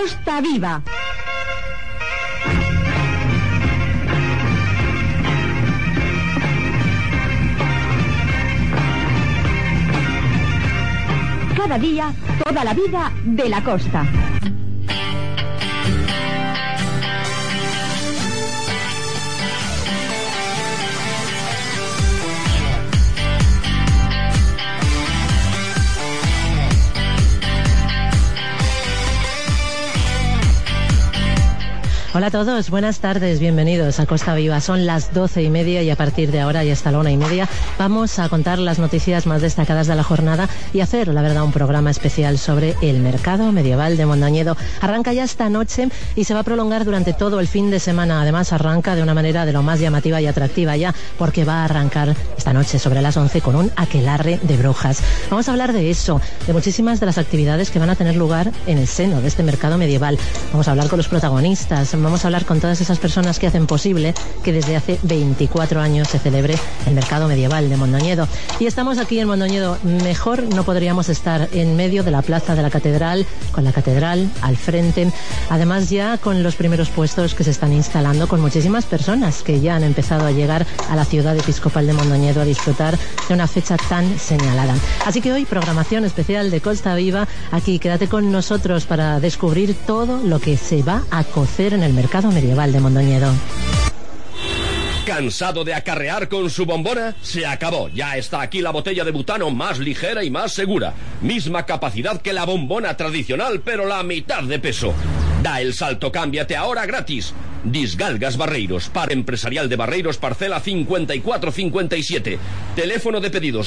Costa Viva. Cada día, toda la vida de la costa. Hola a todos, buenas tardes, bienvenidos a Costa Viva. Son las 12:30 y a partir de ahora y hasta la 1:30 vamos a contar las noticias más destacadas de la jornada y hacer, la verdad, un programa especial sobre el mercado medieval de Mondoñedo. Arranca ya esta noche y se va a prolongar durante todo el fin de semana. Además, arranca de una manera de lo más llamativa y atractiva ya, porque va a arrancar esta noche sobre las 11 con un aquelarre de brujas. Vamos a hablar de eso, de muchísimas de las actividades que van a tener lugar en el seno de este mercado medieval. Vamos a hablar con los protagonistas. Vamos a hablar con todas esas personas que hacen posible que desde hace 24 años se celebre el mercado medieval de Mondoñedo. Y estamos aquí en Mondoñedo. Mejor no podríamos estar en medio de la plaza de la catedral, con la catedral al frente. Además, ya con los primeros puestos que se están instalando, con muchísimas personas que ya han empezado a llegar a la ciudad episcopal de Mondoñedo a disfrutar de una fecha tan señalada. Así que hoy, programación especial de Costa Viva. Aquí, quédate con nosotros para descubrir todo lo que se va a cocer en el mercado medieval de Mondoñedo. ¿Cansado de acarrear con su bombona? Se acabó. Ya está aquí la botella de butano más ligera y más segura. Misma capacidad que la bombona tradicional, pero la mitad de peso. Da el salto, cámbiate ahora gratis. Disgalgas Barreiros, par empresarial de Barreiros, parcela 5457. Teléfono de pedidos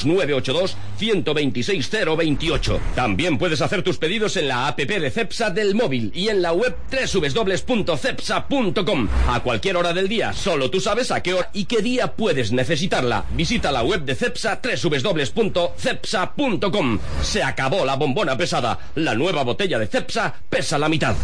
982-126-028. También puedes hacer tus pedidos en la app de Cepsa del móvil y en la web www.cepsa.com. A cualquier hora del día, solo tú sabes a qué hora y qué día puedes necesitarla. Visita la web de Cepsa www.cepsa.com. Se acabó la bombona pesada. La nueva botella de Cepsa pesa la mitad.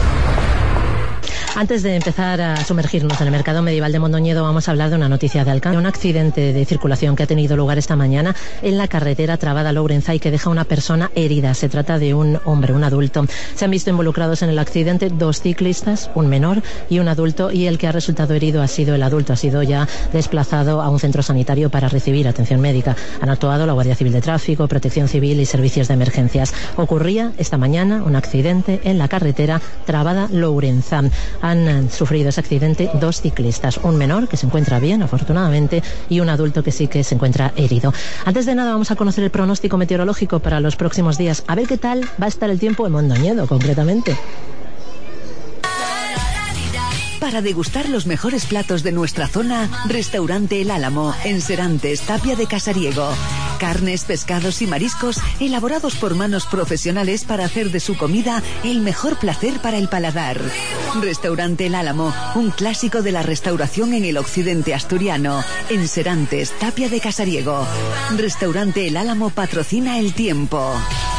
Antes de empezar a sumergirnos en el mercado medieval de Mondoñedo, vamos a hablar de una noticia de alcance. Un accidente de circulación que ha tenido lugar esta mañana en la carretera Trabada-Lourenzai que deja a una persona herida. Se trata de un hombre, un adulto. Se han visto involucrados en el accidente 2 ciclistas, un menor y un adulto, y el que ha resultado herido ha sido el adulto. Ha sido ya desplazado a un centro sanitario para recibir atención médica. Han actuado la Guardia Civil de Tráfico, Protección Civil y servicios de emergencias. Ocurría esta mañana un accidente en la carretera Trabada-Lourenzai. Han sufrido ese accidente 2 ciclistas, un menor que se encuentra bien, afortunadamente, y un adulto que sí que se encuentra herido. Antes de nada, vamos a conocer el pronóstico meteorológico para los próximos días. A ver qué tal va a estar el tiempo en Mondoñedo, concretamente. Para degustar los mejores platos de nuestra zona, Restaurante El Álamo, en Serantes, Tapia de Casariego. Carnes, pescados y mariscos elaborados por manos profesionales para hacer de su comida el mejor placer para el paladar. Restaurante El Álamo, un clásico de la restauración en el occidente asturiano, en Serantes, Tapia de Casariego. Restaurante El Álamo patrocina el tiempo.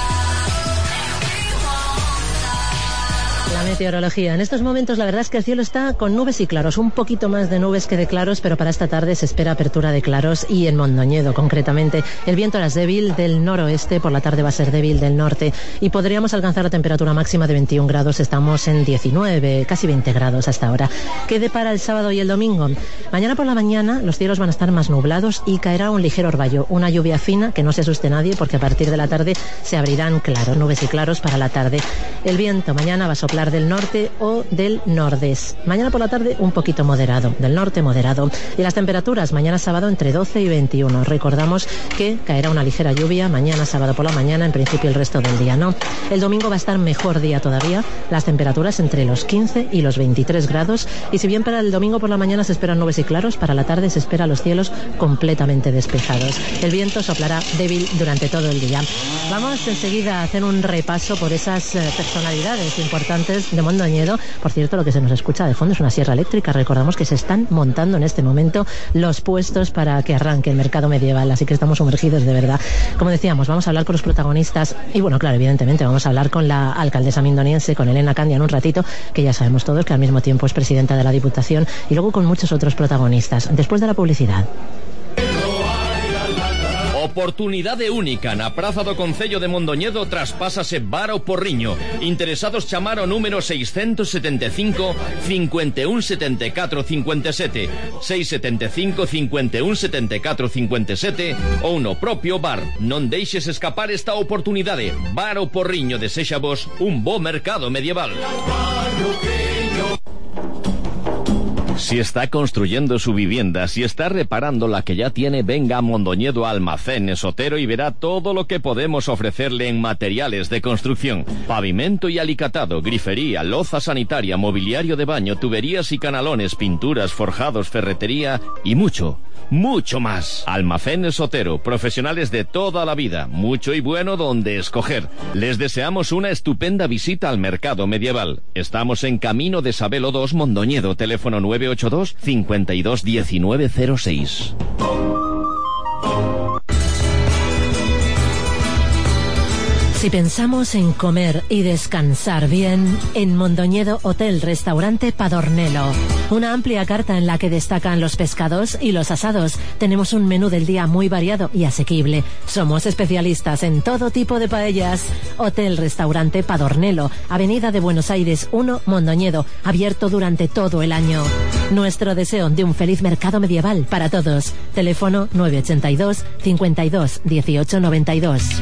La meteorología. En estos momentos la verdad es que el cielo está con nubes y claros, un poquito más de nubes que de claros, pero para esta tarde se espera apertura de claros y en Mondoñedo concretamente. El viento ahora es débil del noroeste, por la tarde va a ser débil del norte y podríamos alcanzar la temperatura máxima de 21 grados, estamos en 19, casi 20 grados hasta ahora. ¿Qué depara el sábado y el domingo? Mañana por la mañana los cielos van a estar más nublados y caerá un ligero orvallo, una lluvia fina que no se asuste nadie porque a partir de la tarde se abrirán claros, nubes y claros para la tarde. El viento mañana va a soplar del norte o del nordés. Mañana por la tarde un poquito moderado, del norte moderado. Y las temperaturas mañana sábado entre 12 y 21. Recordamos que caerá una ligera lluvia mañana sábado por la mañana, en principio el resto del día no. El domingo va a estar mejor día todavía, las temperaturas entre los 15 y los 23 grados. Y si bien para el domingo por la mañana se esperan nubes y claros, para la tarde se espera los cielos completamente despejados. El viento soplará débil durante todo el día. Vamos enseguida a hacer un repaso por esas personalidades importantes de Mondoñedo. Por cierto, lo que se nos escucha de fondo es una sierra eléctrica. Recordamos que se están montando en este momento los puestos para que arranque el mercado medieval, así que estamos sumergidos de verdad. Como decíamos, vamos a hablar con los protagonistas y bueno, claro, evidentemente vamos a hablar con la alcaldesa mindoniense, con Elena Candia en un ratito, que ya sabemos todos que al mismo tiempo es presidenta de la Diputación, y luego con muchos otros protagonistas, después de la publicidad. Oportunidade única na Praza do Concello de Mondoñedo traspásase bar ao Porriño. Interesados chamar ao número 675 51 74 57 675 51 74 57 ou no propio bar. Non deixes escapar esta oportunidade. Bar ao Porriño desexa vos un bo mercado medieval. Si está construyendo su vivienda, si está reparando la que ya tiene, venga a Mondoñedo Almacenes Otero y verá todo lo que podemos ofrecerle en materiales de construcción. Pavimento y alicatado, grifería, loza sanitaria, mobiliario de baño, tuberías y canalones, pinturas, forjados, ferretería y mucho más. Almacenes Otero, profesionales de toda la vida, mucho y bueno donde escoger. Les deseamos una estupenda visita al mercado medieval. Estamos en Camino de Sabelo 2, Mondoñedo, teléfono 982 52 19 06. Si pensamos en comer y descansar bien, en Mondoñedo Hotel Restaurante Padornelo. Una amplia carta en la que destacan los pescados y los asados. Tenemos un menú del día muy variado y asequible. Somos especialistas en todo tipo de paellas. Hotel Restaurante Padornelo, Avenida de Buenos Aires 1, Mondoñedo, abierto durante todo el año. Nuestro deseo de un feliz mercado medieval para todos. Teléfono 982 52 18 92.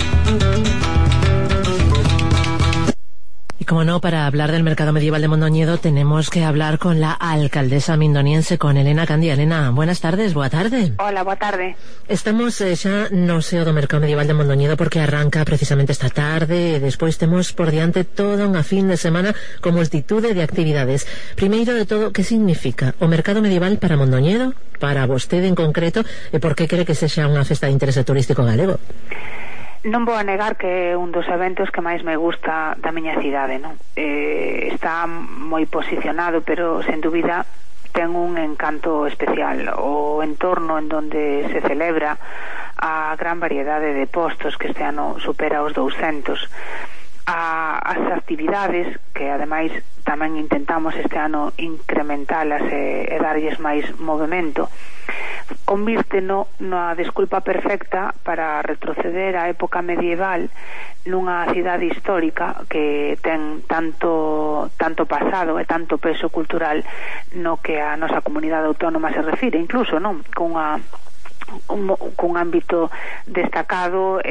Y como no, para hablar del mercado medieval de Mondoñedo tenemos que hablar con la alcaldesa mindoniense, con Elena Candia. Elena, buenas tardes, boa tarde. Hola, boa tarde. Estamos xa no seo do mercado medieval de Mondoñedo porque arranca precisamente esta tarde e despois temos por diante toda unha fin de semana con multitude de actividades. Primeiro de todo, que significa o mercado medieval para Mondoñedo, para vostede en concreto, e por que quere que sexa unha festa de interese turístico galego? Non vou a negar que é un dos eventos que máis me gusta da miña cidade, non? Está moi posicionado, pero sen dúbida ten un encanto especial. O entorno en donde se celebra a gran variedade de postos, que este ano supera os 200. As actividades, que ademais tamén intentamos este ano incrementalas e darlles máis movimento, convírteno na desculpa perfecta para retroceder á época medieval nunha cidade histórica que ten tanto pasado e tanto peso cultural no que a nosa comunidade autónoma se refire, incluso non cun ámbito destacado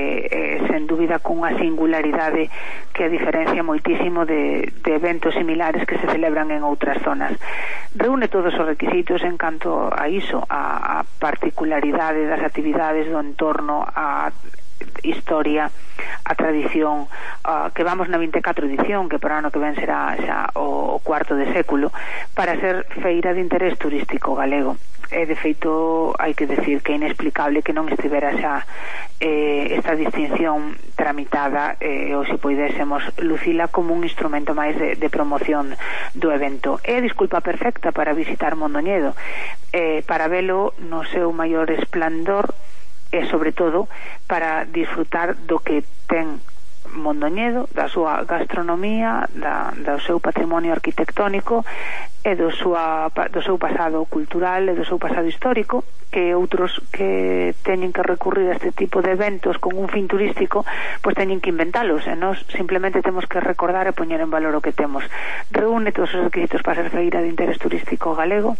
sen dúbida cunha singularidade que a diferencia moitísimo de eventos similares que se celebran en outras zonas. Reúne todos os requisitos en canto a iso, a particularidade das actividades do entorno, a historia, a tradición, que vamos na 24 edición, que para o ano que ven será xa o cuarto de século, para ser feira de interés turístico galego. E de feito hai que decir que é inexplicable que non estivera xa esta distinción tramitada ou se poidésemos lucila como un instrumento máis de promoción do evento. É a disculpa perfecta para visitar Mondoñedo, para velo no seu maior esplendor e sobre todo para disfrutar do que ten Mondoñedo, da súa gastronomía, do seu patrimonio arquitectónico e do seu pasado cultural e do seu pasado histórico, que outros que teñen que recurrir a este tipo de eventos con un fin turístico pois teñen que inventalos, e nós simplemente temos que recordar e poñer en valor o que temos. Reúne todos os requisitos para ser feira de interés turístico galego.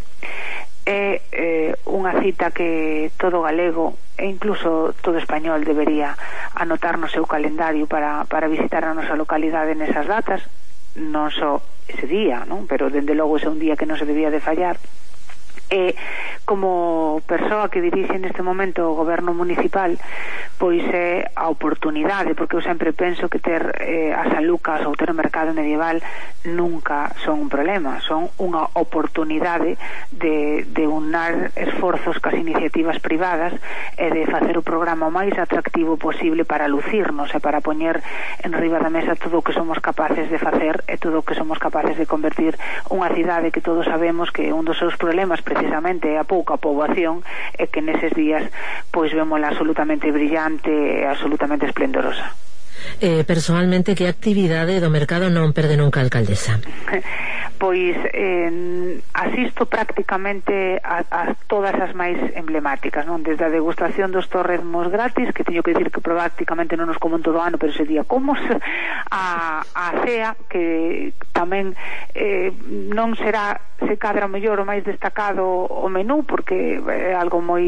É unha cita que todo galego e incluso todo español debería anotar no seu calendario para visitar a nosa localidade nesas datas, non só ese día, non? Pero dende logo ese un día que non se debía de fallar. E como persoa que dirixe neste momento o goberno municipal, pois é a oportunidade, porque eu sempre penso que ter as Sanlucas ou ter o mercado medieval nunca son un problema, son unha oportunidade de unar esforzos cas iniciativas privadas e de facer o programa o máis atractivo posible para lucirnos e para poñer en riba da mesa todo o que somos capaces de facer e todo o que somos capaces de convertir unha cidade que todos sabemos que un dos seus problemas precisamente é a pouca poboación e que neses días pois vémola absolutamente brillante e absolutamente esplendorosa. Personalmente, que actividade do mercado non perde nunca a alcaldesa? Pois asisto prácticamente a todas as máis emblemáticas, non? Desde a degustación dos torrezmos gratis, que teño que dicir que prácticamente non nos como todo o ano, pero ese día como a cea, que tamén non será, se cadra mellor o máis destacado o menú, porque é algo moi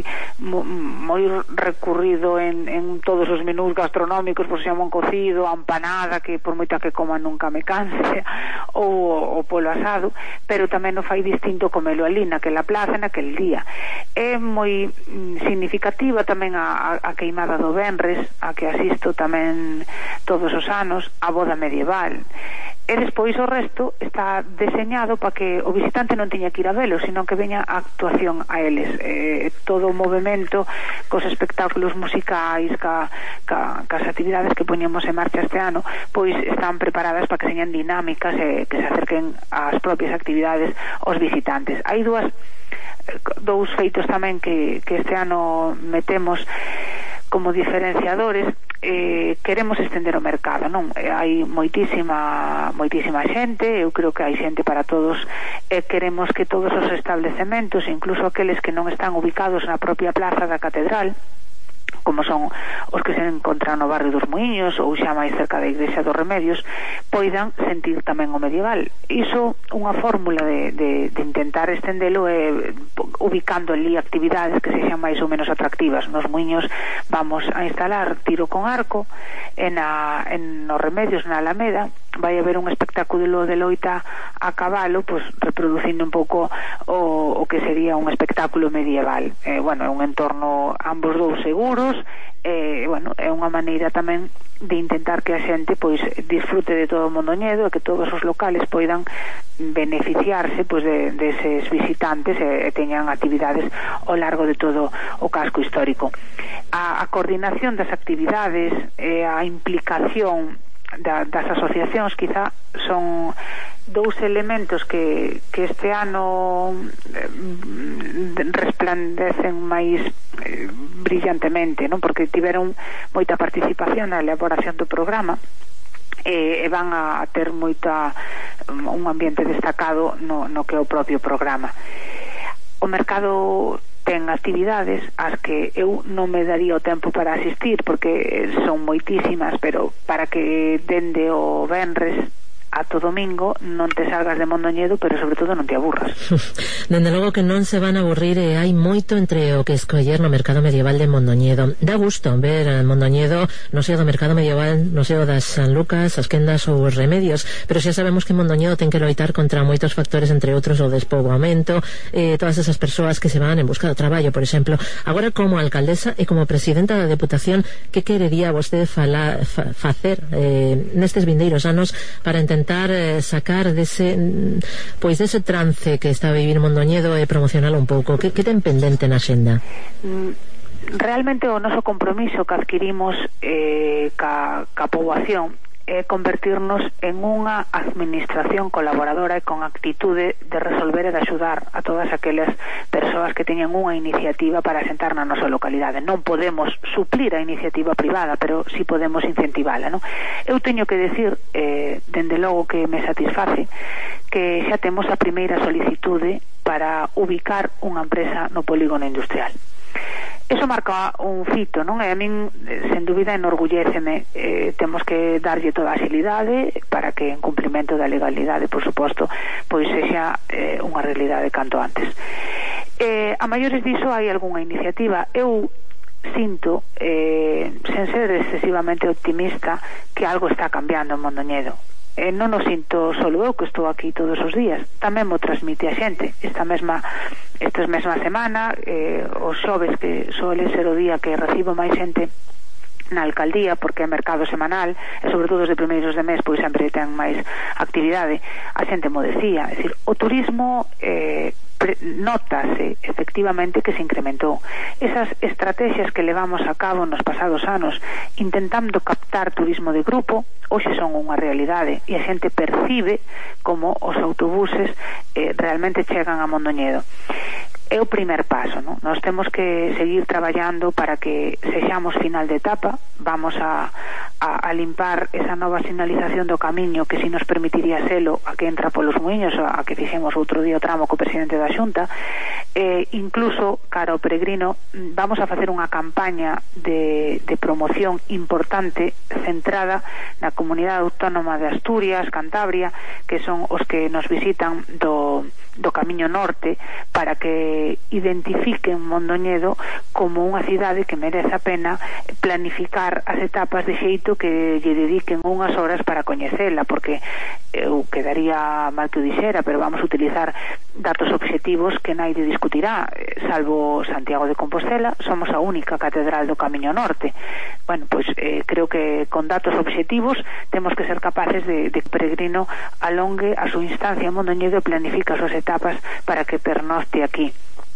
recurrido en todos os menús gastronómicos, por xamón cocido, a empanada, que por moita que coma nunca me canse, ou o polo asado, pero tamén o fai distinto comelo ali naquela plaza, naquel día. É moi significativa tamén a queimada do venres, a que asisto tamén todos os anos, a boda medieval. E despois o resto está deseñado para que o visitante non teña que ir a velo, sino que veña a actuación a eles. Todo o movimento cos espectáculos musicais, cas actividades que poñemos en marcha este ano, pois están preparadas para que señan dinámicas e que se acerquen ás propias actividades aos visitantes. Hai dous feitos tamén que este ano metemos como diferenciadores. Queremos estender o mercado, non? Hai moitísima xente, eu creo que hai xente para todos, e queremos que todos os establecementos, incluso aqueles que non están ubicados na propia plaza da catedral, como son os que se encontran no barrio dos Muiños ou xa máis cerca da Igrexa dos Remedios, poidan sentir tamén o medieval. Iso, unha fórmula de intentar estendelo é ubicando ali actividades que sexan máis ou menos atractivas. Nos Muiños vamos a instalar tiro con arco, en nos Remedios, na Alameda, vai haber un espectáculo de loita a cabalo, pues reproducindo un pouco o que sería un espectáculo medieval. É un entorno ambos dous seguros, é unha maneira tamén de intentar que a xente pois disfrute de todo o Mondoñedo e que todos os locales poidan beneficiarse pois deses visitantes e teñan actividades ao largo de todo o casco histórico. A coordinación das actividades e a implicación das asociacións quizá son dous elementos que este ano resplandecen máis brillantemente, non? Porque tiveron moita participación na elaboración do programa e van a ter un ambiente destacado no que é o propio programa. O mercado ten actividades ás que eu non me daría o tempo para asistir porque son moitísimas, pero para que dende o venres ata o domingo non te salgas de Mondoñedo, pero sobre todo non te aburras. Dende logo que non se van a aburrir, e hai moito entre o que escoller no mercado medieval de Mondoñedo. Dá gusto ver Mondoñedo no seo do mercado medieval, no seo das San Lucas, as quendas ou os Remedios, pero xa sabemos que Mondoñedo ten que loitar contra moitos factores, entre outros o despoboamento, todas esas persoas que se van en busca do traballo, por exemplo. Agora, como alcaldesa e como presidenta da Deputación, que querería vostede facer nestes vindeiros anos para intentar sacar dese trance que está a vivir Mondoñedo e promocionalo un pouco? Que ten pendente na xenda? Realmente o noso compromiso que adquirimos ca poboación é convertirnos en unha administración colaboradora e con actitude de resolver e de axudar a todas aquelas persoas que teñen unha iniciativa para asentar na nosa localidade. Non podemos suplir a iniciativa privada, pero sí podemos incentivala, non? Eu teño que decir, dende logo que me satisface, que xa temos a primeira solicitude para ubicar unha empresa no polígono industrial. Eso marca un fito, non? E a min, sen dúbida, enorgulléceme. Temos que darlle toda a agilidade para que, en cumprimento da legalidade, por suposto, pois sexa unha realidade canto antes. A maiores diso hai algunha iniciativa. Eu sinto, sen ser excesivamente optimista, que algo está cambiando en Mondoñedo. Non o sinto solo eu, que estou aquí todos os días, tamén mo transmite a xente. Esta mesma semana, os xoves, que suele ser o día que recibo máis xente na alcaldía, porque é mercado semanal e sobre todo os de primeiros de mes pois sempre ten máis actividade, a xente mo decía, é dicir, o turismo nótase efectivamente que se incrementou. Esas estrategias que levamos a cabo nos pasados anos intentando captar turismo de grupo hoxe son unha realidade e a xente percibe como os autobuses realmente chegan a Mondoñedo. é o primer paso, non? Nós temos que seguir traballando para que sexamos final de etapa. Vamos a limpar esa nova sinalización do camiño que si nos permitiría selo a que entra polos muiños, a que fixemos outro día o tramo co presidente da Xunta. Incluso, cara ao peregrino, vamos a facer unha campaña de promoción importante centrada na comunidade autónoma de Asturias, Cantabria, que son os que nos visitan do Camiño Norte, para que identifiquen Mondoñedo como unha cidade que merece a pena planificar as etapas de xeito que lle dediquen unhas horas para coñecela, porque eu quedaría mal que o dixera, pero vamos a utilizar datos obxectivos que naide discutirá, salvo Santiago de Compostela, somos a única catedral do Camiño Norte. Bueno, pois creo que con datos obxectivos temos que ser capaces de peregrino alongue a súa instancia en Mondoñedo e planifica as súas etapas para que pernoste aquí.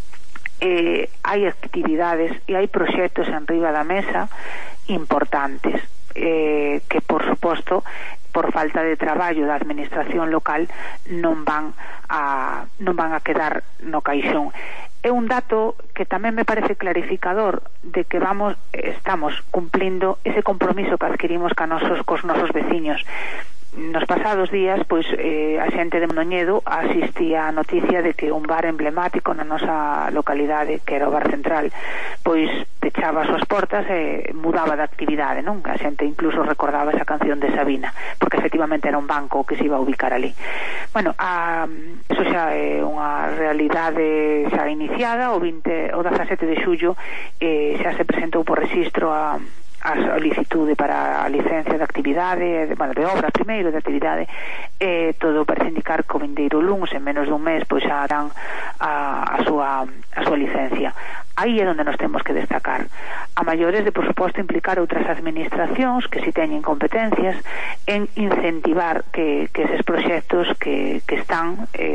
Hai actividades e hai proxectos en riba da mesa importantes que, por suposto, por falta de traballo da administración local non van a quedar no caixón. É un dato que tamén me parece clarificador de que estamos cumplindo ese compromiso que adquirimos cos nosos veciños. Nos pasados días, pois a xente de Mondoñedo asistía á noticia de que un bar emblemático na nosa localidade, que era o Bar Central, pois pechaba as súas portas e mudaba de actividade, non? A xente incluso recordaba esa canción de Sabina, porque efectivamente era un banco que se iba a ubicar ali. Bueno, eso xa é unha realidade xa iniciada. O 17 de xullo xa se presentou por rexistro a solicitude para a licencia de actividade, de obra primeiro de actividade, todo parece indicar que o vindeiro luns, en menos dun mes, pois xa harán a súa licencia. Aí é onde nos temos que destacar, a maiores de, por suposto, implicar outras administracións que si teñen competencias en incentivar que eses proxectos que están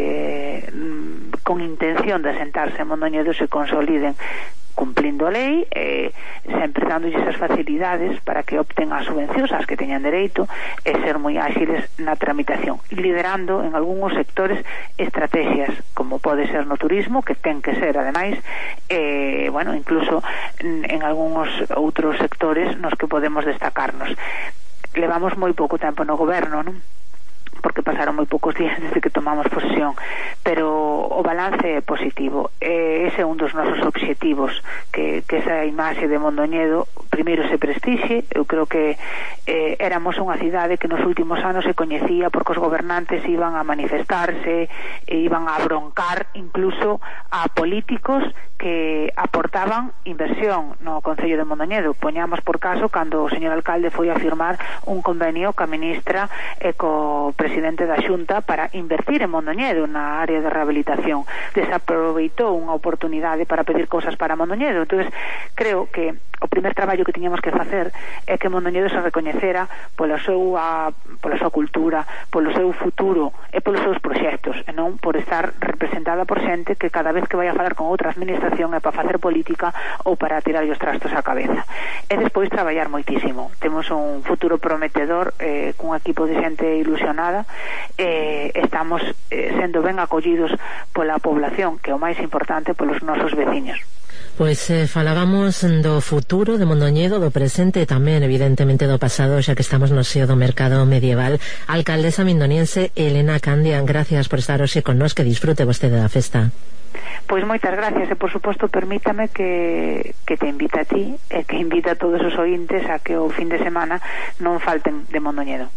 con intención de asentarse en Mondoñedo se consoliden cumplindo a lei, sempre dándolle esas facilidades para que opten as subvencións ás que teñan dereito e ser moi áxiles na tramitación, liderando en algúns sectores estrategias, como pode ser no turismo, que ten que ser, ademais, incluso en algúns outros sectores nos que podemos destacarnos. Levamos moi pouco tempo no goberno, non? Porque pasaron moi poucos días desde que tomamos posesión, pero o balance é positivo. Ese é un dos nosos obxectivos, que esa imaxe de Mondoñedo primeiro se prestixe. Eu creo que éramos unha cidade que nos últimos anos se coñecía porque os gobernantes iban a manifestarse e iban a broncar incluso a políticos que aportaban inversión no Concello de Mondoñedo. Poñamos por caso cando o señor alcalde foi a firmar un convenio coa ministra e co presidente da Xunta para invertir en Mondoñedo na área de rehabilitación. Desaproveitou unha oportunidade para pedir cousas para Mondoñedo. Entonces, creo que o primer traballo que tiñamos que facer é que Mondoñedo se recoñecera pola súa cultura, polo seu futuro e polos seus proxectos, e non por estar representada por xente que cada vez que vai a falar con outra administración é para facer política ou para tirar os trastos á cabeza. E despois traballar moitísimo. Temos un futuro prometedor cun equipo de xente ilusionada, estamos sendo ben acollidos pola población, que é o máis importante, polos nosos veciños. Pois falábamos do futuro de Mondoñedo, do presente e tamén evidentemente do pasado, xa que estamos no seo do mercado medieval. Alcaldesa mindoniense Elena Candia, gracias por estar hoxe con nós, que disfrute vostede da festa. Pois moitas gracias e por suposto permítame que te invite a ti e que invite a todos os ointes a que o fin de semana non falten de Mondoñedo.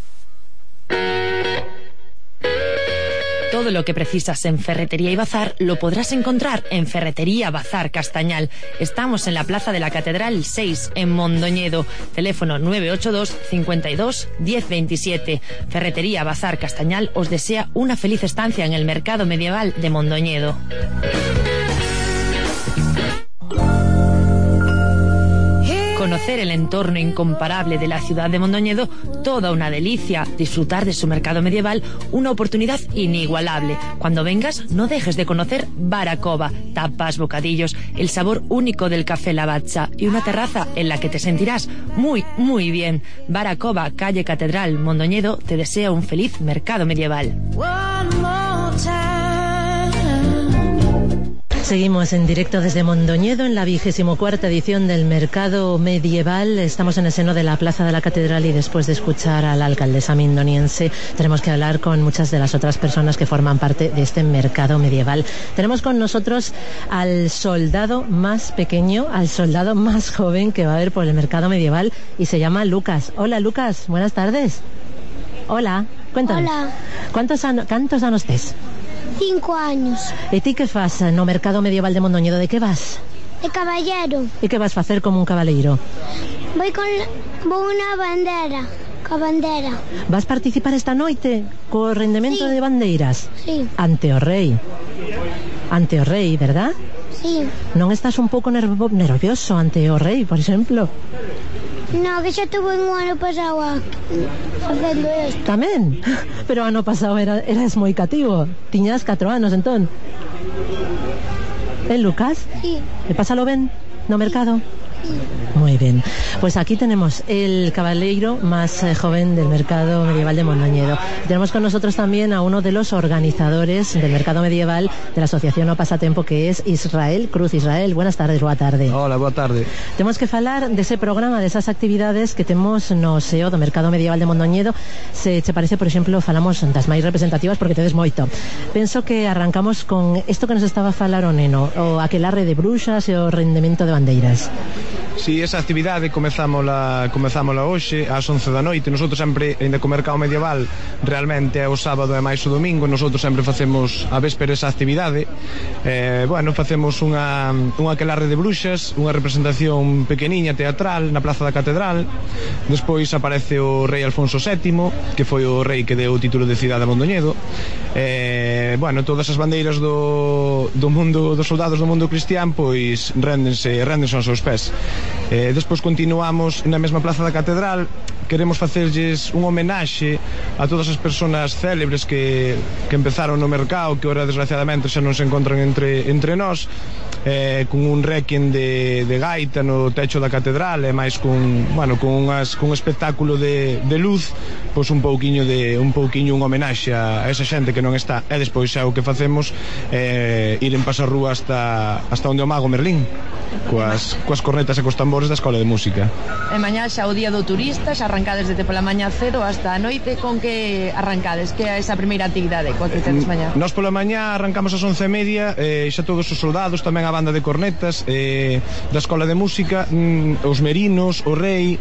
Todo lo que precisas en Ferretería y Bazar lo podrás encontrar en Ferretería Bazar Castañal. Estamos en la Plaza de la Catedral 6, en Mondoñedo. Teléfono 982 52 1027. Ferretería Bazar Castañal os desea una feliz estancia en el mercado medieval de Mondoñedo. Conocer el entorno incomparable de la ciudad de Mondoñedo, toda una delicia. Disfrutar de su mercado medieval, una oportunidad inigualable. Cuando vengas, no dejes de conocer Baracova, tapas, bocadillos, el sabor único del café Lavazza y una terraza en la que te sentirás muy, muy bien. Baracova, calle Catedral, Mondoñedo, te desea un feliz mercado medieval. Seguimos en directo desde Mondoñedo en la 24ª edición del Mercado Medieval. Estamos en el seno de la Plaza de la Catedral y después de escuchar a la alcaldesa mindoniense tenemos que hablar con muchas de las otras personas que forman parte de este Mercado Medieval. Tenemos con nosotros al soldado más pequeño, al soldado más joven que va a haber por el Mercado Medieval y se llama Lucas. Hola Lucas, buenas tardes. Hola, cuéntanos. Hola. Cantos anos tes? 5 años. E ti que fas no Mercado Medieval de Mondoñedo? De que vas? De caballero. E que vas facer como un cabaleiro? Vou unha bandera. Ca bandera. Vas participar esta noite co rendemento Sí. de bandeiras? Sí. Ante o rei. Ante o rei, verdad? Sí. Non estás un pouco nervioso ante o rei, por exemplo? No, que xa tuve un ano pasado facendo isto. Tamén? Pero ano pasado eras moi cativo. Tiñas 4 anos, entón. Lucas? Sí. E pásalo ben no mercado? Muy bien, pues aquí tenemos el caballero más joven del Mercado Medieval de Mondoñedo. Tenemos con nosotros también a uno de los organizadores del Mercado Medieval de la Asociación O Pasatempo, que es Israel Cruz. Israel, buenas tardes, boa tarde. Hola, boa tarde. Temos que falar dese programa, desas actividades que temos no SEO do Mercado Medieval de Mondoñedo. Se che parece, por exemplo, falamos das máis representativas porque tedes moito. Penso que arrancamos con isto que nos estaba a falar o neno, o aquelarre de bruxas e o rendemento de bandeiras. Si, esa actividade comezámola hoxe ás 11 da noite. Nosotros sempre, ainda co Mercado Medieval realmente é o sábado e máis o domingo, nosotros sempre facemos a véspera esa actividade. Facemos unha aquelarre de bruxas, unha representación pequeniña teatral na Plaza da Catedral. Despois aparece o rei Alfonso VII, que foi o rei que deu o título de cidade a Mondoñedo. Todas as bandeiras do mundo, dos soldados do mundo cristián, pois rendense aos seus pés. Despois continuamos na mesma Plaza da Catedral. Queremos facerlles un homenaxe a todas as persoas célebres que empezaron no mercado, que ora desgraciadamente xa non se encontran entre nós, con un requiem de gaita no techo da catedral e máis con un espectáculo de luz, pois un pouquiño un homenaxe a esa xente que non está. E despois xa o que facemos ir en pasarrúa hasta onde o mago Merlín coas cornetas e cos tambores da Escola de Música. E mañá xa o día do turista, xa arrancades desde pola mañá cedo hasta a noite. Con que arrancades? Que é esa primeira actividade coa que tedes mañá? Nós pola mañá arrancamos ás 11:30, xa todos os soldados, tamén a banda de cornetas da Escola de Música, os merinos, o rei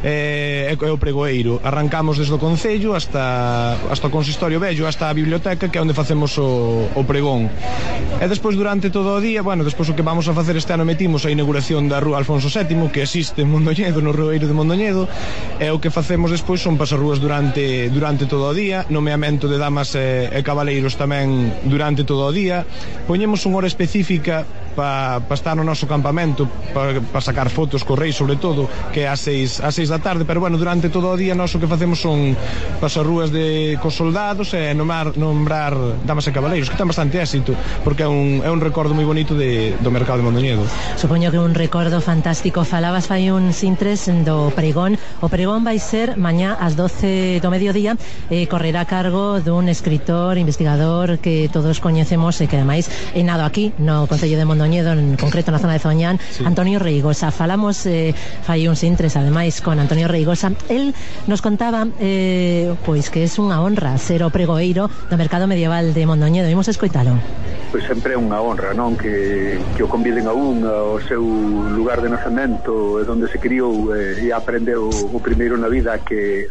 e o pregoeiro. Arrancamos desde o Concello hasta o Consistorio Vello, hasta a biblioteca, que é onde facemos o pregón. E despois durante todo o día, despois o que vamos a facer este ano, metimos a inauguración da Rúa Alfonso VII, que existe en Mondoñedo, no Roeiro de Mondoñedo, e o que facemos despois son pasarrúas durante todo o día, nomeamento de damas e cabaleiros tamén durante todo o día. Poñemos unha hora específica para estar no noso campamento, para sacar fotos co rei, sobre todo, que é ás 6 da tarde, pero durante todo o día nós o que facemos son pasarrúas cos soldados e nombrar damas e cabaleiros, que ten bastante éxito, porque é un recordo moi bonito do Mercado de Mondoñedo. Supoño que un recordo fantástico. Falabas fai uns intres do pregón. O pregón vai ser mañá ás 12 do mediodía, correrá a cargo dun escritor, investigador que todos coñecemos e que ademais é nado aquí no Concello de Mondoñedo, en concreto na zona de Zoñán, sí. Antonio Reigosa. Falamos fai uns intres ademais con Antonio Reigosa. El nos contaba pois que é unha honra ser o pregoeiro do Mercado Medieval de Mondoñedo. Imos escoitalo. Pois sempre é unha honra, non? Que o conviden a ao seu lugar de nacemento, onde se criou e aprendeu o primeiro na vida a que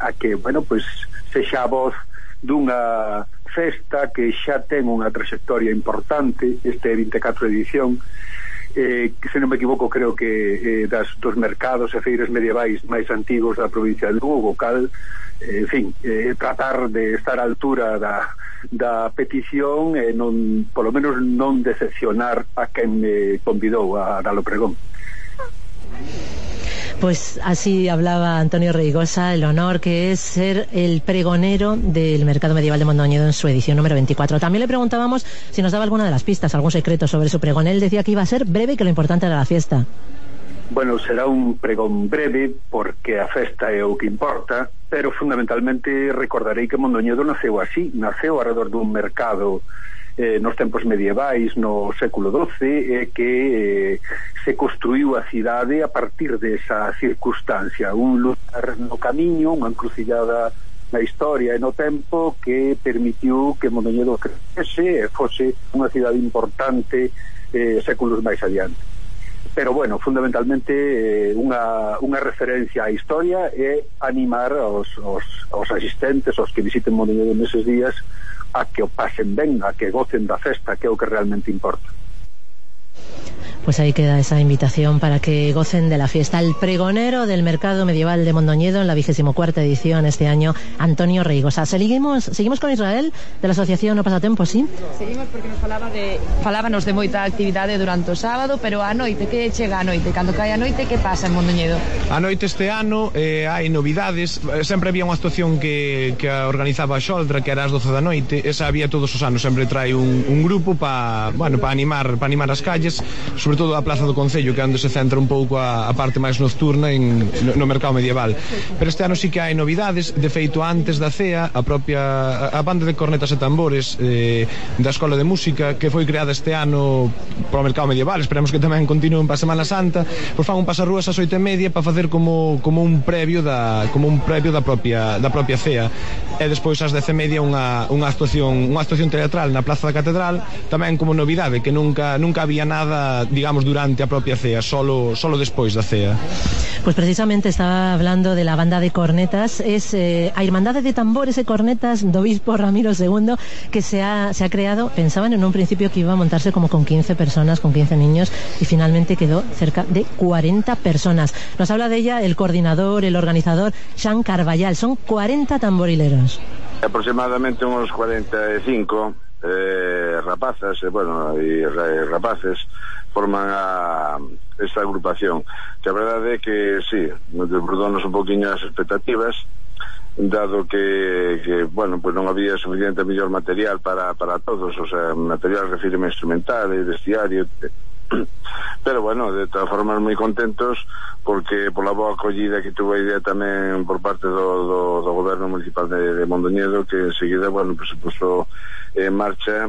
sexa a voz dunha festa que xa ten unha trayectoria importante. Este é 24 edición, que se non me equivoco creo que dos mercados e feiras medievais máis antigos da provincia de Lugo, cal tratar de estar á altura da petición e polo menos non decepcionar a quen me convidou a dar o pregón. Pues así hablaba Antonio Reigosa, el honor que es ser el pregonero del Mercado Medieval de Mondoñedo en su edición número 24. También le preguntábamos si nos daba alguna de las pistas, algún secreto sobre su pregón. Él decía que iba a ser breve y que lo importante era la fiesta. Bueno, será un pregón breve porque a festa é o que importa, pero fundamentalmente recordarei que Mondoñedo naceu así, naceu alrededor dun mercado nos tempos medievais no século XII, que se construiu a cidade a partir desa circunstancia, un lugar no camiño, unha encrucillada na historia e no tempo que permitiu que Mondoñedo crecese e fose unha cidade importante séculos máis adiante. Pero bueno, fundamentalmente unha referencia á historia e animar aos asistentes, aos que visiten Mondoñedo neses días, a que o pasen ben, a que gocen da festa, que é o que realmente importa. Pues ahí queda esa invitación para que gocen de la fiesta. El pregonero del mercado medieval de Mondoñedo en la 24ª edición este año, Antonio Reigosa. Seguimos con Israel, de la Asociación No Pasatempo, ¿sí? Seguimos porque falábanos de moita actividade durante o sábado, pero a noite, que chega a noite? Cando cae a noite, que pasa en Mondoñedo? A noite este ano hai novidades. Sempre había unha actuación que organizaba a Xoldra, que era ás 12 da noite. Esa había todos os anos, sempre trae un grupo para animar as calles, sobre todo a Plaza do Concello, que é onde se centra un pouco a parte máis nocturna no mercado medieval. Pero este ano sí que hai novidades. De feito, antes da cea, a banda de cornetas e tambores da Escola de Música, que foi creada este ano para o mercado medieval, esperemos que tamén continúen para a Semana Santa, pois fan un pasarrúas ás 8:30 para facer como un previo da propia cea, e despois ás 10:30 unha actuación teatral na Plaza da Catedral, tamén como novidade, que nunca había nada, digamos, durante a propia cea, solo despois da cea. Pues precisamente estaba hablando de la banda de cornetas, es a Irmandade de Tambores e Cornetas do Obispo Ramiro II, que se ha creado. Pensaban en un principio que iba a montarse como con 15 personas, con 15 niños, y finalmente quedó cerca de 40 personas. Nos habla de ella el coordinador, el organizador, Xan Carballal. Son 40 tamborileros. Aproximadamente unos 45 rapazas, y rapaces forman esta agrupación, que a verdade é que sí, desbordonos un poquinho as expectativas, dado que pues non había suficiente mellor material para todos, o sea, material refíreme instrumental e vestiario, pero bueno, de todas formas moi contentos, porque pola boa acollida que tuvo a idea tamén por parte do goberno municipal de Mondoñedo, que enseguida, pues se puso en marcha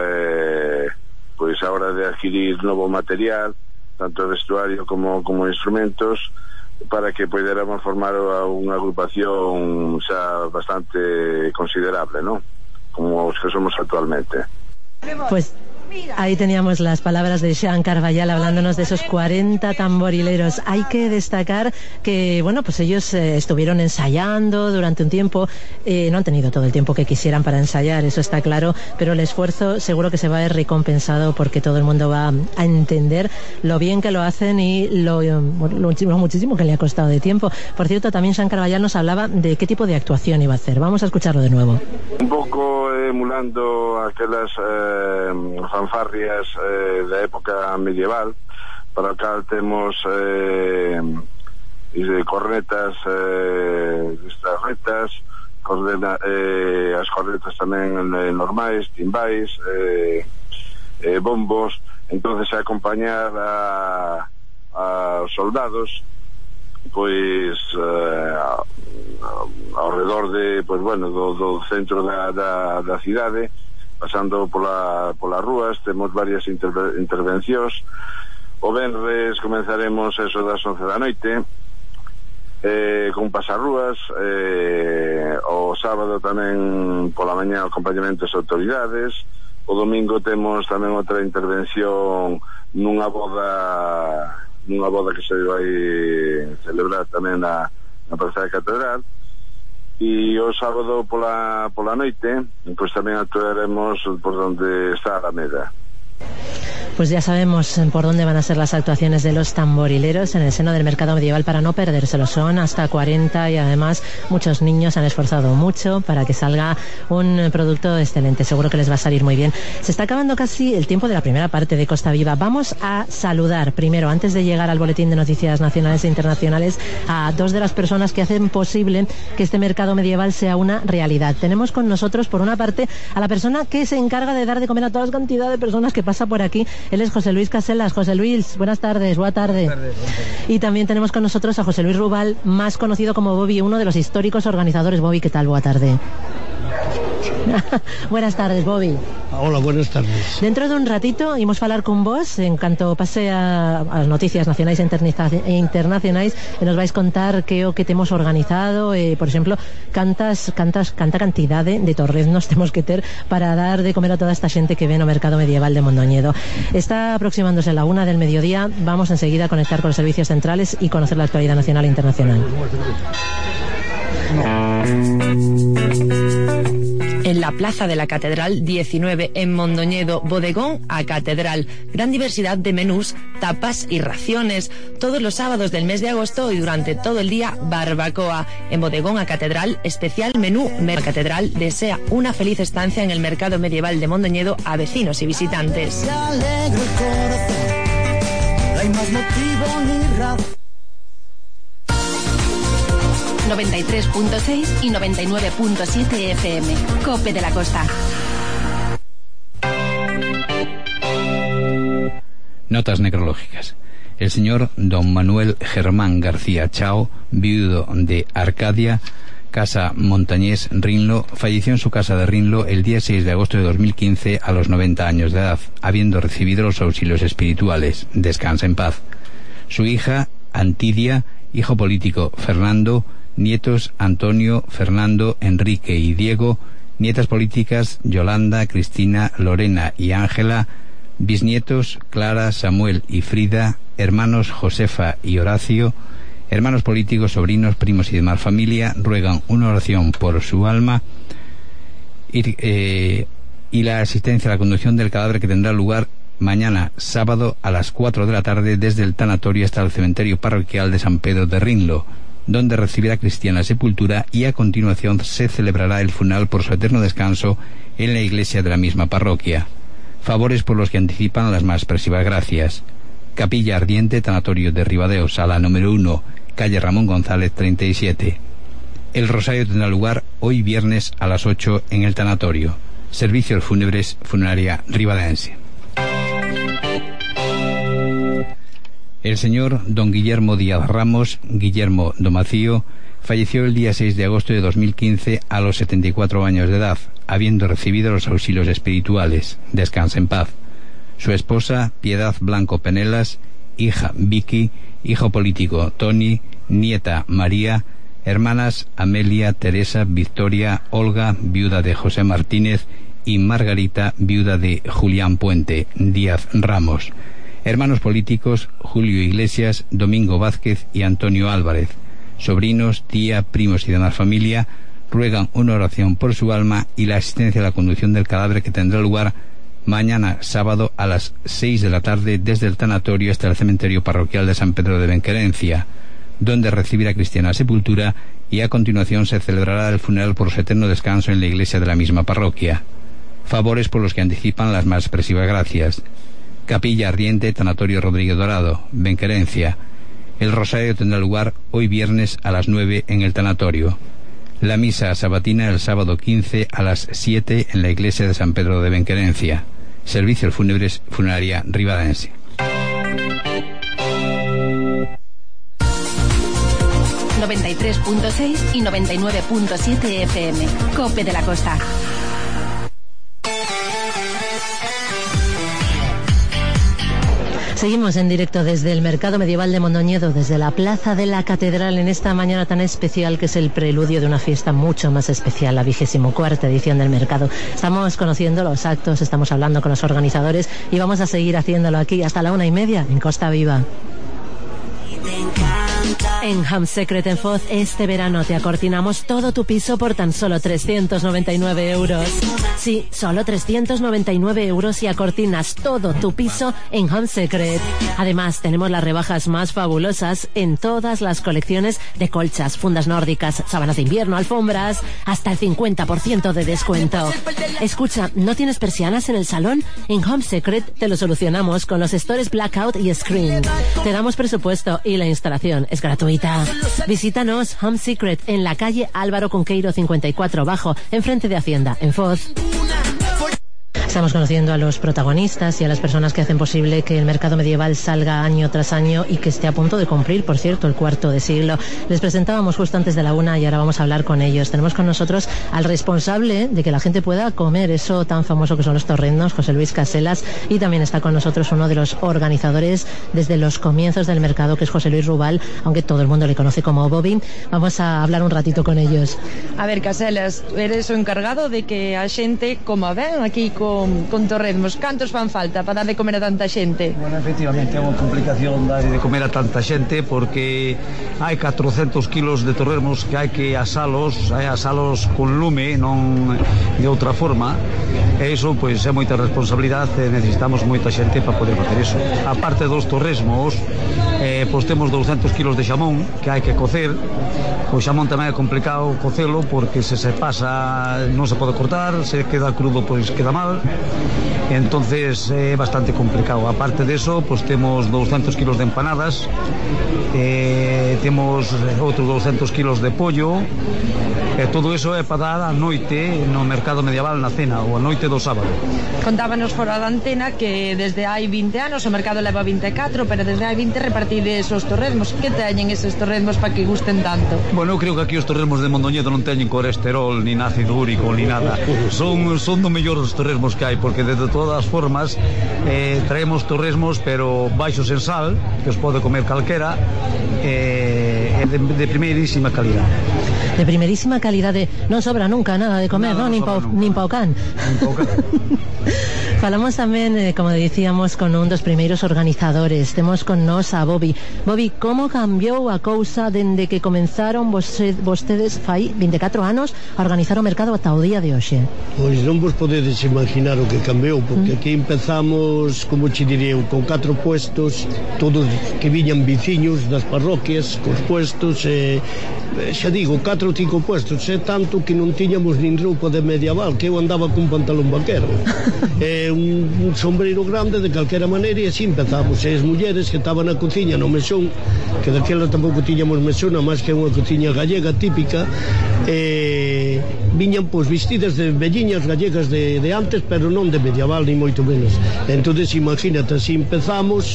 pois a hora de adquirir novo material, tanto vestuario como instrumentos, para que poderamos formar unha agrupación xa bastante considerable, ¿no? Como os que somos actualmente. Pues ahí teníamos las palabras de Xan Carballal hablándonos de esos 40 tamborileros. Hay que destacar que, pues ellos estuvieron ensayando durante un tiempo, no han tenido todo el tiempo que quisieran para ensayar, eso está claro, pero el esfuerzo seguro que se va a ver recompensado, porque todo el mundo va a entender lo bien que lo hacen y lo muchísimo que le ha costado de tiempo. Por cierto, también Xan Carballal nos hablaba de qué tipo de actuación iba a hacer. Vamos a escucharlo de nuevo. Un poco emulando aquelas fanfarrias da época medieval, para o cal temos cornetas, estarretas, as cornetas tamén normais, timbais, bombos. Entonces, a acompañar a soldados, pois ao redor do centro da cidade, pasando polas rúas. Temos varias intervencións. O venres comenzaremos eso das 11 da noite, con pasarrúas. O sábado tamén pola mañá acompañamento das autoridades. O domingo temos tamén outra intervención nunha boda que se vai celebrar tamén na Praza da Catedral. E o sábado pola noite, pois tamén actuaremos por donde está a Alameda. Pues ya sabemos por dónde van a ser las actuaciones de los tamborileros en el seno del mercado medieval, para no perdérselo. Son hasta 40 y además muchos niños han esforzado mucho para que salga un producto excelente. Seguro que les va a salir muy bien. Se está acabando casi el tiempo de la primera parte de Costa Viva. Vamos a saludar primero, antes de llegar al boletín de noticias nacionales e internacionales, a dos de las personas que hacen posible que este mercado medieval sea una realidad. Tenemos con nosotros, por una parte, a la persona que se encarga de dar de comer a toda la cantidad de personas que pasa por aquí. Él es José Luis Caselas. José Luis, buenas tardes. Buenas tardes. Y también tenemos con nosotros a José Luis Rubal, más conocido como Bobby, uno de los históricos organizadores. Bobby, ¿qué tal? Buena tarde. Buenas tardes, Bobby. Hola, buenas tardes. Dentro de un ratito imos falar con vos en canto pase as noticias nacionais e internacionais e nos vais contar que o que temos organizado, por exemplo, canta cantidade de torreznos temos que ter para dar de comer a toda esta xente que ve no mercado medieval de Mondoñedo. Está aproximándose la 1 del mediodía. Vamos enseguida a conectar con los servicios centrales y conocer la actualidad nacional e internacional. En la Plaza de la Catedral 19 en Mondoñedo, bodegón a catedral. Gran diversidad de menús, tapas y raciones. Todos los sábados del mes de agosto y durante todo el día, barbacoa. En bodegón a catedral, especial menú. La catedral desea una feliz estancia en el mercado medieval de Mondoñedo a vecinos y visitantes. 93.6 y 99.7 FM. Cope de la Costa. Notas necrológicas. El señor don Manuel Germán García Chao, viudo de Arcadia, Casa Montañés, Rinlo, falleció en su casa de Rinlo el día 6 de agosto de 2015 a los 90 años de edad, habiendo recibido los auxilios espirituales. Descansa en paz. Su hija, Antidia, hijo político, Fernando, nietos, Antonio, Fernando, Enrique y Diego, nietas políticas, Yolanda, Cristina, Lorena y Ángela, bisnietos, Clara, Samuel y Frida, hermanos, Josefa y Horacio, hermanos políticos, sobrinos, primos y demás familia, ruegan una oración por su alma y la asistencia a la conducción del cadáver que tendrá lugar mañana sábado a las 4 de la tarde desde el tanatorio hasta el cementerio parroquial de San Pedro de Rinlo, donde recibirá cristiana sepultura, y a continuación se celebrará el funeral por su eterno descanso en la iglesia de la misma parroquia. Favores por los que anticipan las más expresivas gracias. Capilla Ardiente, tanatorio de Ribadeo, sala número 1, calle Ramón González 37. El rosario tendrá lugar hoy viernes a las 8 en el tanatorio. Servicios fúnebres, funeraria ribadense. El señor don Guillermo Díaz Ramos, Guillermo Domacío, falleció el día 6 de agosto de 2015 a los 74 años de edad, habiendo recibido los auxilios espirituales. Descansa en paz. Su esposa, Piedad Blanco Penelas, hija Vicky, hijo político Tony, nieta María, hermanas Amelia, Teresa, Victoria, Olga, viuda de José Martínez, y Margarita, viuda de Julián Puente Díaz Ramos. Hermanos políticos, Julio Iglesias, Domingo Vázquez y Antonio Álvarez. Sobrinos, tía, primos y demás familia ruegan una oración por su alma y la asistencia a la conducción del cadáver que tendrá lugar mañana sábado a las 6 de la tarde desde el tanatorio hasta el cementerio parroquial de San Pedro de Benquerencia, donde recibirá cristiana sepultura, y a continuación se celebrará el funeral por su eterno descanso en la iglesia de la misma parroquia. Favores por los que anticipan las más expresivas gracias. Capilla Ardiente, tanatorio Rodrigo Dorado, Benquerencia. El rosario tendrá lugar hoy viernes a las 9 en el tanatorio. La misa sabatina el sábado 15 a las 7 en la iglesia de San Pedro de Benquerencia. Servicios fúnebres, funeraria ribadense. ...93.6 y 99.7 FM. Cope de la Costa. Seguimos en directo desde el Mercado Medieval de Mondoñedo, desde la Plaza de la Catedral, en esta mañana tan especial que es el preludio de una fiesta mucho más especial, la 24ª edición del Mercado. Estamos conociendo los actos, estamos hablando con los organizadores y vamos a seguir haciéndolo aquí hasta la 1:30 en Costa Viva. En Home Secret en Foz, este verano te acortinamos todo tu piso por tan solo 399 euros. Sí, solo 399 euros y acortinas todo tu piso en Home Secret. Además, tenemos las rebajas más fabulosas en todas las colecciones de colchas, fundas nórdicas, sábanas de invierno, alfombras, hasta el 50% de descuento. Escucha, ¿no tienes persianas en el salón? En Home Secret te lo solucionamos con los stores Blackout y Screen. Te damos presupuesto y la instalación es gratuita. Visítanos Home Secret en la calle Álvaro Conqueiro 54 Bajo, enfrente de Hacienda, en Foz. Estamos conociendo a los protagonistas y a las personas que hacen posible que el mercado medieval salga año tras año y que esté a punto de cumplir, por cierto, el cuarto de siglo. Les presentábamos justo antes de la 1 y ahora vamos a hablar con ellos. Tenemos con nosotros al responsable de que la gente pueda comer eso tan famoso que son los torreznos, José Luis Caselas, y también está con nosotros uno de los organizadores desde los comienzos del mercado, que es José Luis Rubal, aunque todo el mundo le conoce como Bobby. Vamos a hablar un ratito con ellos. A ver, Caselas, eres o encargado de que a xente coma ben aquí con torreznos. Cantos fan falta para dar de comer a tanta xente? Bueno, efectivamente, é unha complicación dar de comer a tanta xente porque hai 400 kilos de torreznos que hai que asalos con lume, non de outra forma, e iso pois é moita responsabilidade e necesitamos moita xente para poder facer iso. A parte dos torreznos, pois temos 200 kilos de xamón que hai que cocer. O xamón tamén é complicado cocelo porque se pasa non se pode cortar, se queda crudo pois queda mal, entonces é bastante complicado. Aparte de eso, pois temos 200 kilos de empanadas, temos outros 200 kilos de pollo, e todo eso é para dar a noite no mercado medieval na cena ou a noite do sábado. Contábanos fora da antena que desde hai 20 anos o mercado leva 24, pero desde hai 20 repartides os torreznos. Que teñen eses torreznos para que gusten tanto? Bueno, eu creo que aquí os torreznos de Mondoñedo non teñen colesterol, ni ácido úrico, ni nada. Son do mellor os torreznos que hai, porque de todas formas traemos torreznos, pero baixos en sal, que os pode comer calquera, de primeirísima calidad. De primeirísima calidade, non sobra nunca nada de comer, non? Nin pa o can. Falamos tamén, como dicíamos, con un dos primeiros organizadores. Temos con nós a Bobby. Bobby, como cambiou a cousa dende que comenzaron vostedes fai 24 anos a organizar o mercado ata o día de hoxe? Pois non vos podedes imaginar o que cambiou, porque aquí empezamos, como che direi, con 4 puestos, todos que viñan veciños das parroquias, cos puestos, xa digo, 4 ou 5 puestos, tanto que non tiñamos nin roupa de medieval, que eu andaba cun pantalón vaquero. Un sombreiro grande de calquera maneira, e así empezamos. E as mulleres que estaban na cociña no mesón, que daquela tampouco tiñamos mesón, máis que unha cociña gallega típica, viñan pois vestidas de velliñas gallegas de antes, pero non de medieval ni moito menos. Entonces imagínate, así empezamos.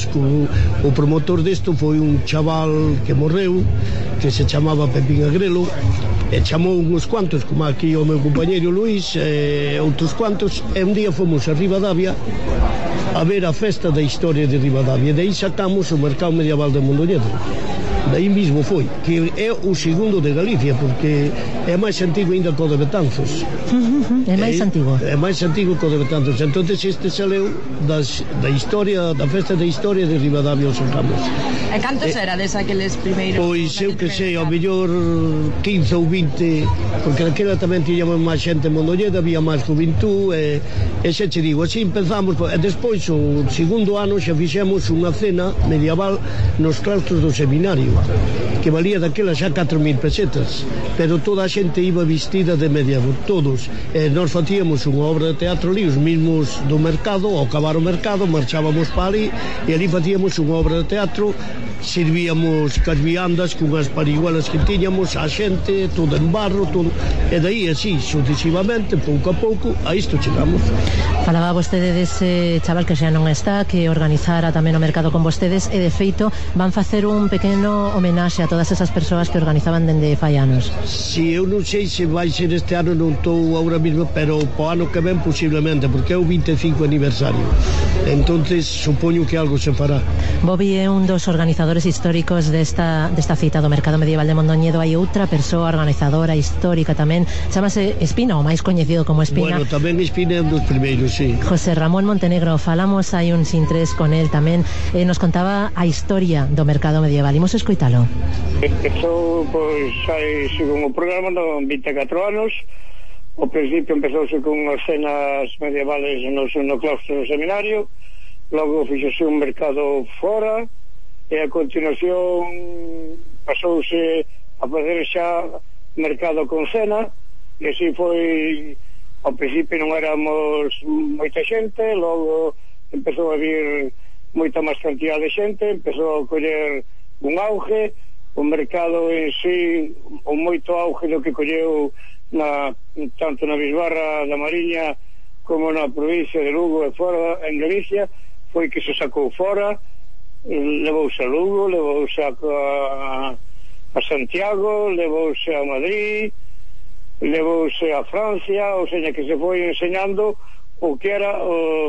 O promotor desto foi un chaval que morreu, que se chamaba Pepín Agrelo, e chamou uns cuantos, como aquí o meu compañeiro Luís, outros cuantos, e un día fomos a Ribadavia a ver a festa da historia de Ribadavia, e de aí sacamos o mercado medieval de Mondoñedo. Daí mismo foi, que é o segundo de Galicia, porque é máis antigo ainda que o de Betanzos. É máis antigo. É máis antigo que o de Betanzos. Entonces este saleu da historia, da festa da historia de Ribadavia os sacamos. E cantos erades aqueles primeiros? Pois eu que sei, ao mellor 15 ou 20, porque naquela tamén tiñamos máis xente en Mondoñedo, había máis juventud, e xa che digo, así empezamos, e despois o segundo ano xa fixemos unha cena medieval nos claustros do seminario, que valía daquela xa 4.000 pesetas, pero toda a xente iba vestida de medieval, todos. Nós facíamos unha obra de teatro ali, os mismos do mercado, ao acabar o mercado marchábamos para ali, e ali facíamos unha obra de teatro, servíamos cas viandas cunhas pariguelas que tiñamos, a xente, todo en barro, todo, e daí así, sucesivamente, pouco a pouco, a isto chegamos. Falaba vostede dese chaval que xa non está, que organizara tamén o mercado con vostedes, e de feito van facer un pequeno homenaxe a todas esas persoas que organizaban dende fai anos. Si, eu non sei se vai ser este ano, non estou agora mesmo, pero po ano que ven posiblemente, porque é o 25 aniversario, entonces supoño que algo se fará. Bobby é un dos organizadores históricos desta cita do mercado medieval de Mondoñedo. Hai outra persoa organizadora histórica tamén, chamase Espina, o máis coñecido como Espina. Bueno, tamén Espina é un dos primeiros, sí. José Ramón Montenegro, falamos hai uns intres con el tamén, nos contaba a historia do mercado medieval. Imos escoitalo. Empezou, pois, hai segundo o programa, non 24 anos. Ao principio empezouse con unhas cenas medievales no claustro do seminario, logo fixose un mercado fora, e a continuación pasouse a fazer xa mercado con cena, e así foi. Ao principio non éramos moita xente, logo empezou a vir moita máis cantidad de xente, empezou a coller un auge, o mercado en sí, o moito auge do que colleu tanto na Bisbarra da Mariña como na provincia de Lugo e fora en Galicia, foi que se sacou fora, levouse a Lugo, levouse a Santiago, levouse a Madrid, levouse a Francia, ou seja, que se foi enseñando o que era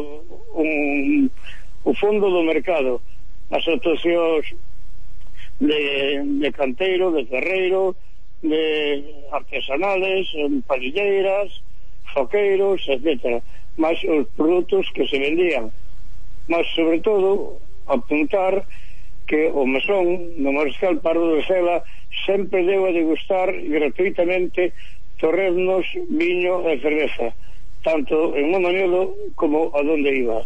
o fondo do mercado, as actuacións de canteiro, de ferreiro, de artesanales, palilleiras, zoqueiros, etc. Mas os produtos que se vendían. Mas, sobre todo, apuntar que o mesón no Mariscal Pardo de Cela sempre deu a degustar gratuitamente torreznos, viño e cerveza, tanto en Mondoñedo como a donde iba.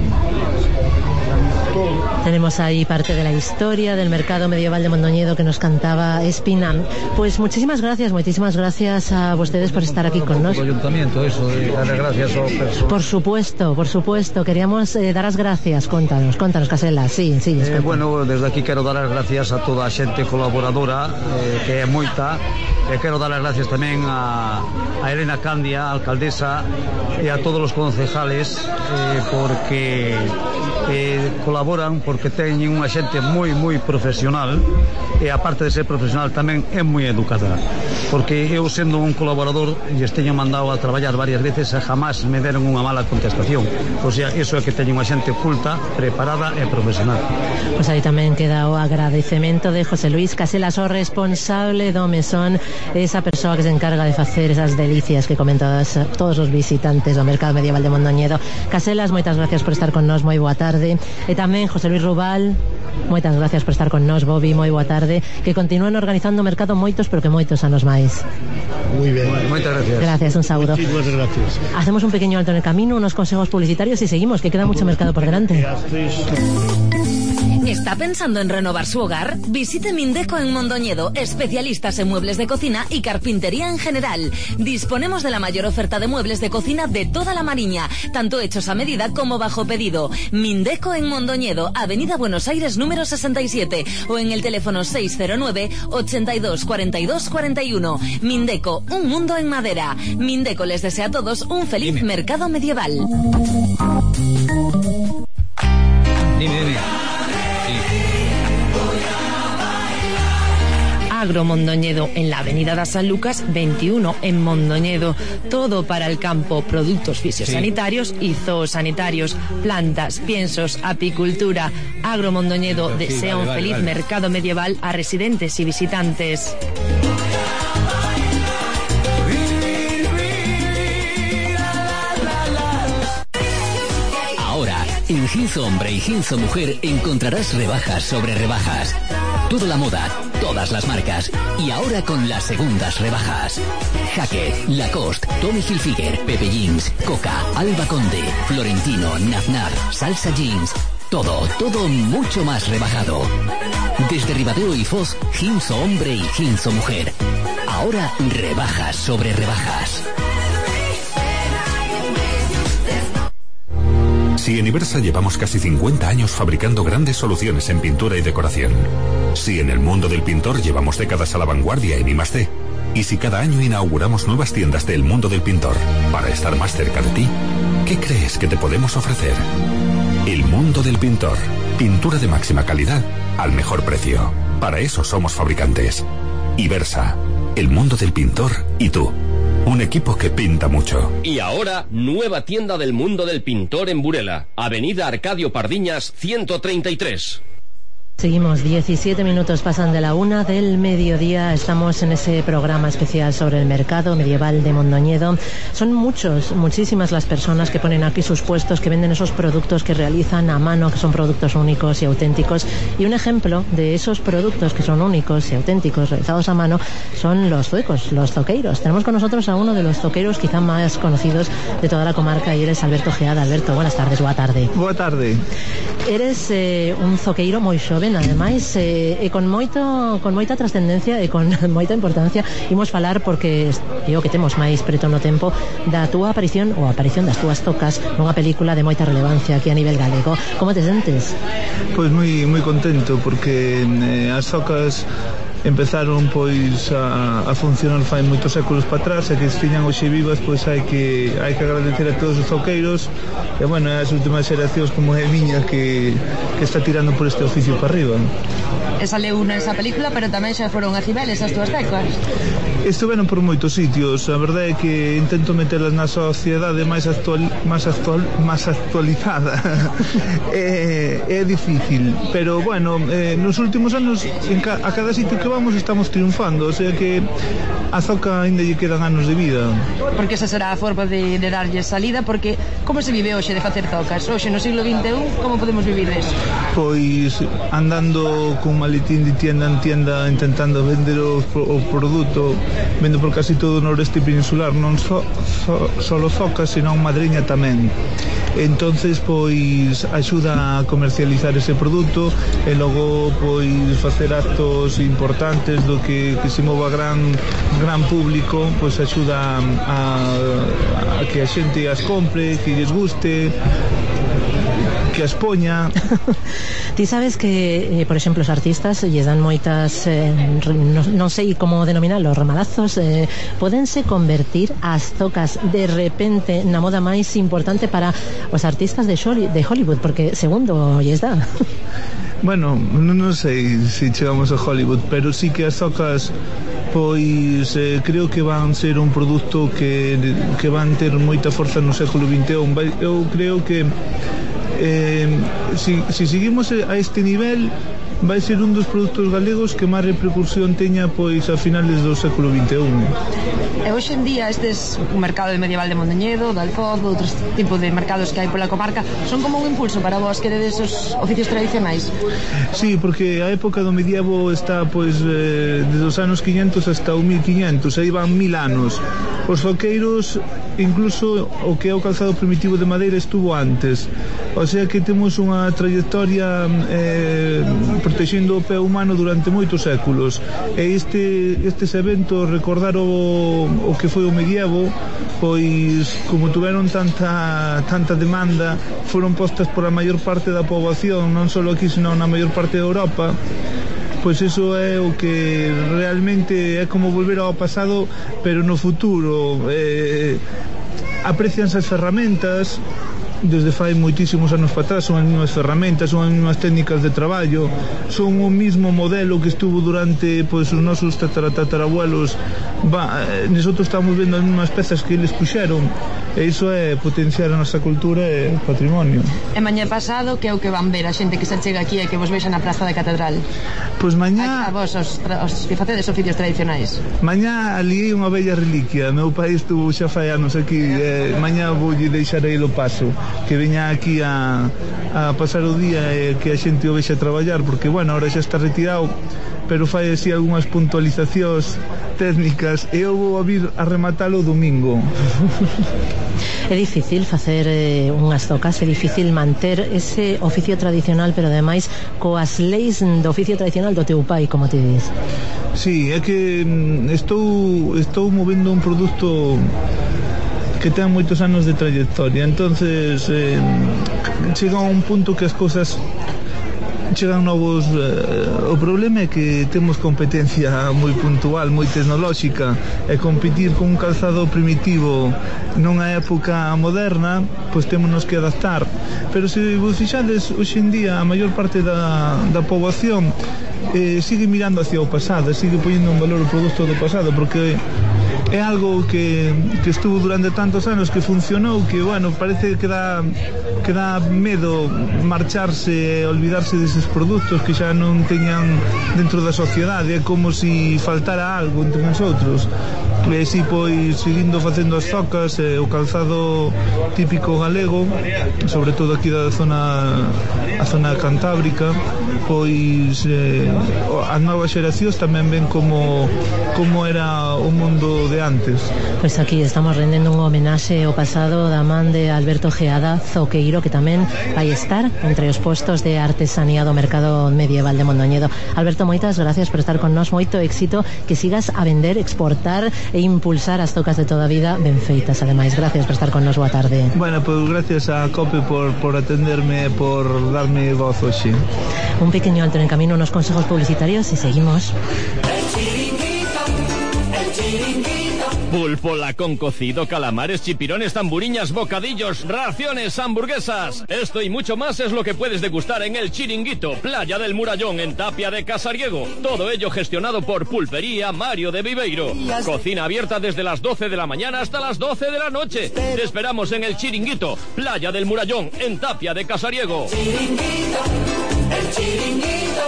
Tenemos ahí parte de la historia del mercado medieval de Mondoñedo que nos cantaba Espinán. Pues muchísimas gracias a ustedes por estar aquí con nosotros. Ayuntamiento, eso, de darle gracias a Por supuesto. Queríamos dar las gracias. Contanos, Casela. Sí. Bueno, desde aquí quero dar as gracias a toda a xente colaboradora, que é moita. Quero dar as gracias tamén a Elena Candia, alcaldesa, e a todos os concejales, porque colaboran, porque teñen unha xente moi profesional, e aparte de ser profesional tamén é moi educada, porque eu sendo un colaborador e teño mandado a traballar varias veces e jamás me deron unha mala contestación. O sea, iso é que teño unha xente culta, preparada e profesional. Pois aí tamén queda o agradecemento de José Luis Caselas, o responsable do mesón, esa persoa que se encarga de facer esas delicias que comen todos os visitantes do mercado medieval de Mondoñedo. Caselas, moitas gracias por estar con nós, moi boa tarde. E tamén José Luis Rubal, moitas gracias por estar con nós. Bobby, moi boa tarde. Que continúan organizando o mercado moitos, pero que moitos anos máis. Moi ben, moitas gracias. Gracias, un saúdo. Muchísimas gracias. Hacemos un pequeño alto en el camino, unos consejos publicitarios y seguimos, que queda mucho mercado por delante. ¿Está pensando en renovar su hogar? Visite Mindeco en Mondoñedo, especialistas en muebles de cocina y carpintería en general. Disponemos de la mayor oferta de muebles de cocina de toda la Mariña, tanto hechos a medida como bajo pedido. Mindeco en Mondoñedo, Avenida Buenos Aires número 67, o en el teléfono 609 82 42 41. Mindeco, un mundo en madera. Mindeco les desea a todos un feliz mercado medieval. Dime. Agro Mondoñedo, en la avenida da San Lucas 21 en Mondoñedo. Todo para el campo, productos fisiosanitarios y zoosanitarios, plantas, piensos, apicultura. Agro Mondoñedo desea un feliz mercado medieval a residentes y visitantes. Ahora, en Ginzo Hombre y Ginzo Mujer encontrarás rebajas sobre rebajas. Toda la moda, todas las marcas. Y ahora con las segundas rebajas. Jaque, Lacoste, Tommy Hilfiger, Pepe Jeans, Coca, Alba Conde, Florentino, Nafnar, Salsa Jeans. Todo mucho más rebajado. Desde Ribadeo y Foz, Ginzo Hombre y Ginzo Mujer. Ahora rebajas sobre rebajas. Si en Ibersa llevamos casi 50 años fabricando grandes soluciones en pintura y decoración. Si en el mundo del pintor llevamos décadas a la vanguardia en I+D. Y si cada año inauguramos nuevas tiendas del mundo del pintor para estar más cerca de ti, ¿qué crees que te podemos ofrecer? El mundo del pintor. Pintura de máxima calidad al mejor precio. Para eso somos fabricantes. Ibersa. El mundo del pintor y tú. Un equipo que pinta mucho. Y ahora, nueva tienda del mundo del pintor en Burela. Avenida Arcadio Pardiñas, 133. Seguimos, 17 minutos pasan de la 1 del mediodía. Estamos en ese programa especial sobre el mercado medieval de Mondoñedo. Son muchísimas las personas que ponen aquí sus puestos, que venden esos productos que realizan a mano, que son productos únicos y auténticos. Y un ejemplo de esos productos que son únicos y auténticos, realizados a mano, son los zuecos, los zoqueiros. Tenemos con nosotros a uno de los zoqueiros quizá más conocidos de toda la comarca, y eres Alberto Geada. Alberto, buenas tardes, boa tarde. Boa tarde. Eres un zoqueiro moi xoven, ademais, con moita trascendencia e con moita importancia. Imos falar porque é o que temos máis preto no tempo da túa aparición, ou a aparición das túas tocas nunha película de moita relevancia aquí a nivel galego. Como te sentes? Pois moi contento, porque as tocas empezaron pois a funcionar fai moitos séculos para atrás, e que estiñan hoxe vivas, pois hai que agradecer a todos os zoqueiros, e bueno, as últimas xeracións como é miña que está tirando por este oficio para arriba. E saleu nesa película, pero tamén xa foron a Cibeles as túas teclas. Estuveron por moitos sitios, a verdade é que intento metelas na sociedade máis actualizada. É difícil, pero bueno, nos últimos anos a cada sitio que vamos estamos triunfando, o sea que a Zoca ainda lle quedan anos de vida. Porque esa será a forma de darlle salida, porque como se vive hoxe de facer zocas? Hoxe no siglo XXI, como podemos vivir deso? Pois andando cun maletín de tienda en tienda intentando vender o produto, vendo por casi todo o noroeste peninsular, non solo zocas, senón madriña tamén. Entonces pois axuda a comercializar ese produto e logo pois facer actos importantes do que se mova gran público, pois axuda a que a xente as compre, que lles guste, que as poña. Ti sabes que, por exemplo, os artistas lles dan moitas non sei como denominarlos, ramalazos, podense convertir as zocas de repente na moda máis importante para os artistas de Hollywood, porque segundo lles dá. Bueno, non sei se chegamos a Hollywood, pero sí que as zocas pois creo que van ser un produto que van ter moita forza no século XXI. Eu creo que si seguimos a este nivel vai ser un dos produtos galegos que máis repercusión teña pois a finales do século XXI. E hoxe en día estes mercado de medieval de Mondoñedo, de Alfoz, outros tipos de mercados que hai pola comarca, son como un impulso para vos que dedes os oficios tradicionais? Sí, porque a época do medievo está pois desde os anos 500 hasta o 1500, aí van 1000 anos. Os zoqueiros, incluso o que é o calzado primitivo de madeira estuvo antes, o sea que temos unha trayectoria protexendo o pé humano durante moitos séculos, e estes eventos, recordar o que foi o medievo, pois como tuveron tanta demanda, foron postas por a maior parte da poboación, non só aquí senón na maior parte de Europa. Pois iso é o que realmente é como volver ao pasado, pero no futuro. Aprecianse as ferramentas desde fai moitísimos anos para atrás, son as mesmas ferramentas, son as mesmas técnicas de traballo, son o mismo modelo que estuvo durante pois os nosos tatarabuelos. Nosotros estamos vendo as mesmas pezas que eles puxeron, e iso é potenciar a nosa cultura e patrimonio. E mañá pasado, que é o que van ver a xente que se chega aquí e que vos vexa na Praza da Catedral? Pois mañá a vos, os que facedes oficios tradicionais. Mañá aliei unha bella reliquia. Meu pai estuvo xa fai anos aquí, mañá voulle deixar aí o paso, que veña aquí a pasar o día e que a xente o vexa traballar, porque bueno, ahora xa está retirado, pero fai así algunhas puntualizacións técnicas e eu vou a vir a rematalo o domingo. É difícil facer unhas zocas, é difícil manter ese oficio tradicional, pero ademais coas leis do oficio tradicional do teu pai, como te dis. Sí, é que estou movendo un produto que ten moitos anos de trayectoria, entonces chega a un punto que as cousas chegan novos. O problema é que temos competencia moi puntual, moi tecnolóxica, e competir con un calzado primitivo nunha época moderna, pois témonos que adaptar. Pero se vos fixades, hoxe en día a maior parte da poboación sigue mirando hacia o pasado, sigue poñendo en valor o produto do pasado, porque é algo que estuvo durante tantos anos, que funcionou, que bueno, parece que dá medo marcharse e olvidarse deses produtos que xa non teñan dentro da sociedade. É como se faltara algo entre nosotros. E si, pois, seguindo facendo as zocas, o calzado típico galego, sobre todo aquí da zona cantábrica, pois as novas xeracións tamén ven como era o mundo de antes. Pois aquí estamos rendendo un homenaxe ao pasado da man de Alberto Geada, zoqueiro, que tamén vai estar entre os postos de artesanía do mercado medieval de Mondoñedo. Alberto, moitas gracias por estar con nós, moito éxito, que sigas a vender, exportar e impulsar as tocas de toda a vida ben feitas. Ademais, gracias por estar con nos, boa tarde. Bueno, pues gracias a COPE por atenderme, por darme voz hoxe. Un pequeño alto en el camino, unos consejos publicitarios y seguimos. Pulpo, lacón cocido, calamares, chipirones, tamburiñas, bocadillos, raciones, hamburguesas. Esto y mucho más es lo que puedes degustar en El Chiringuito, Playa del Murallón, en Tapia de Casariego. Todo ello gestionado por Pulpería Mario de Viveiro. Cocina abierta desde las 12 de la mañana hasta las 12 de la noche. Te esperamos en El Chiringuito, Playa del Murallón, en Tapia de Casariego. El Chiringuito.